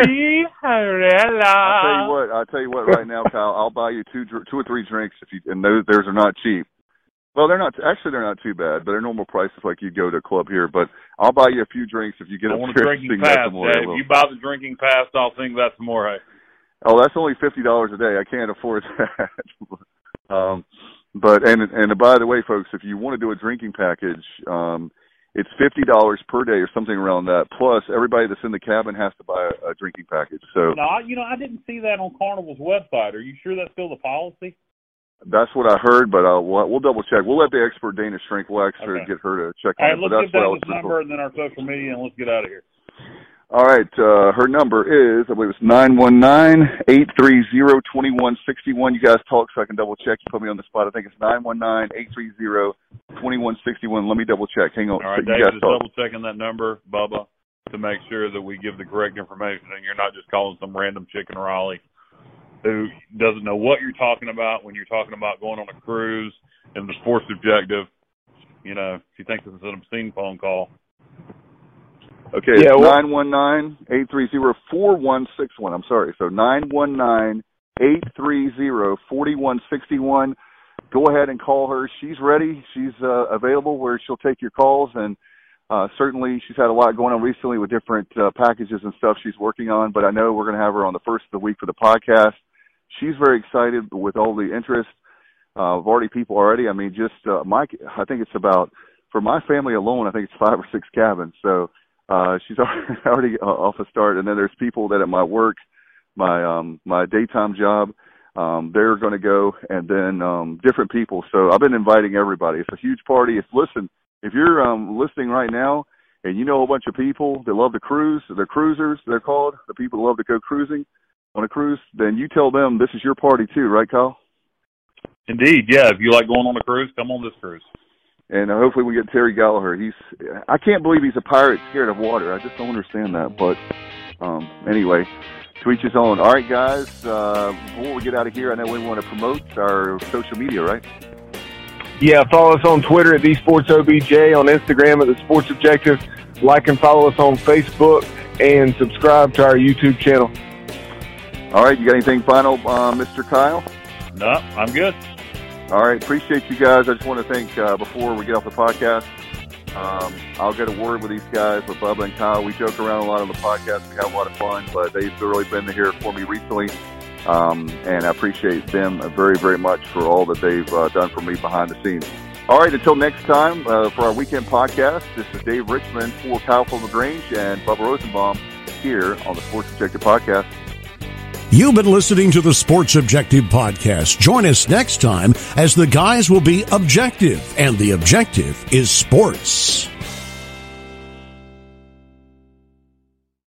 I'll tell you what. I'll tell you what. Right now, Kyle, I'll buy you two, two or three drinks if you. And those, theirs are not cheap. Well, they're not. Actually, they're not too bad. But they're normal prices, like you go to a club here. But I'll buy you a few drinks if you get I up want a there drinking and sing pass, That's Amore. Dave. If you buy the drinking pass, I'll sing That's Amore. Oh, that's only fifty dollars a day. I can't afford that. um, but and and by the way, folks, if you want to do a drinking package, um, it's fifty dollars per day or something around that. Plus, everybody that's in the cabin has to buy a, a drinking package. So, no, I, you know, I didn't see that on Carnival's website. Are you sure that's still the policy? That's what I heard, but uh, we'll, we'll double check. We'll let the expert Dana Shrink. We'll actually okay. get her to check All on right, it. But let's that's get what I down was this number and then our social media, and let's get out of here. All right, uh, her number is, I believe it's nine one nine, eight three zero, two one six one. You guys talk so I can double check. You put me on the spot. I think it's nine one nine, eight three zero, two one six one. Let me double check. Hang on. All right, you Dave, guys just talk. double checking that number, Bubba, to make sure that we give the correct information and you're not just calling some random chick in Raleigh who doesn't know what you're talking about when you're talking about going on a cruise and the Sports Objective. You know, she thinks it's an obscene phone call. Okay, yeah, it's well, nine one nine, eight three zero, four one six one. I'm sorry. So nine one nine, eight three zero, four one six one. Go ahead and call her. She's ready. She's uh, available where she'll take your calls. And uh, certainly she's had a lot going on recently with different uh, packages and stuff she's working on. But I know we're going to have her on the first of the week for the podcast. She's very excited with all the interest. Uh, I've already people already. I mean, just uh, Mike, I think it's about, for my family alone, I think it's five or six cabins. So, Uh, she's already off a start, and then there's people that at my work, my um, my daytime job, um, they're going to go, and then um, different people. So I've been inviting everybody. It's a huge party. If listen, if you're um, listening right now, and you know a bunch of people that love to cruise, they're cruisers, they're called the people that love to go cruising on a cruise, then you tell them this is your party too, right, Kyle? Indeed, yeah. If you like going on a cruise, come on this cruise. And uh, hopefully we get Terry Gallagher. He's, I can't believe he's a pirate scared of water. I just don't understand that. But um, anyway, to each his own. All right, guys, uh, before we get out of here, I know we want to promote our social media, right? Yeah, follow us on Twitter at The Sports O B J, on Instagram at The Sports Objective. Like and follow us on Facebook, and subscribe to our YouTube channel. All right, you got anything final, uh, Mister Kyle? No, I'm good. All right, appreciate you guys. I just want to thank, uh, before we get off the podcast, um, I'll get a word with these guys, with Bubba and Kyle. We joke around a lot on the podcast. We have a lot of fun, but they've really been here for me recently, um, and I appreciate them very, very much for all that they've uh, done for me behind the scenes. All right, until next time, uh, for our weekend podcast, this is Dave Richmond for Kyle from LaGrange and Bubba Rosenbaum here on the Sports Objective Podcast. You've been listening to the Sports Objective Podcast. Join us next time as the guys will be objective, and the objective is sports.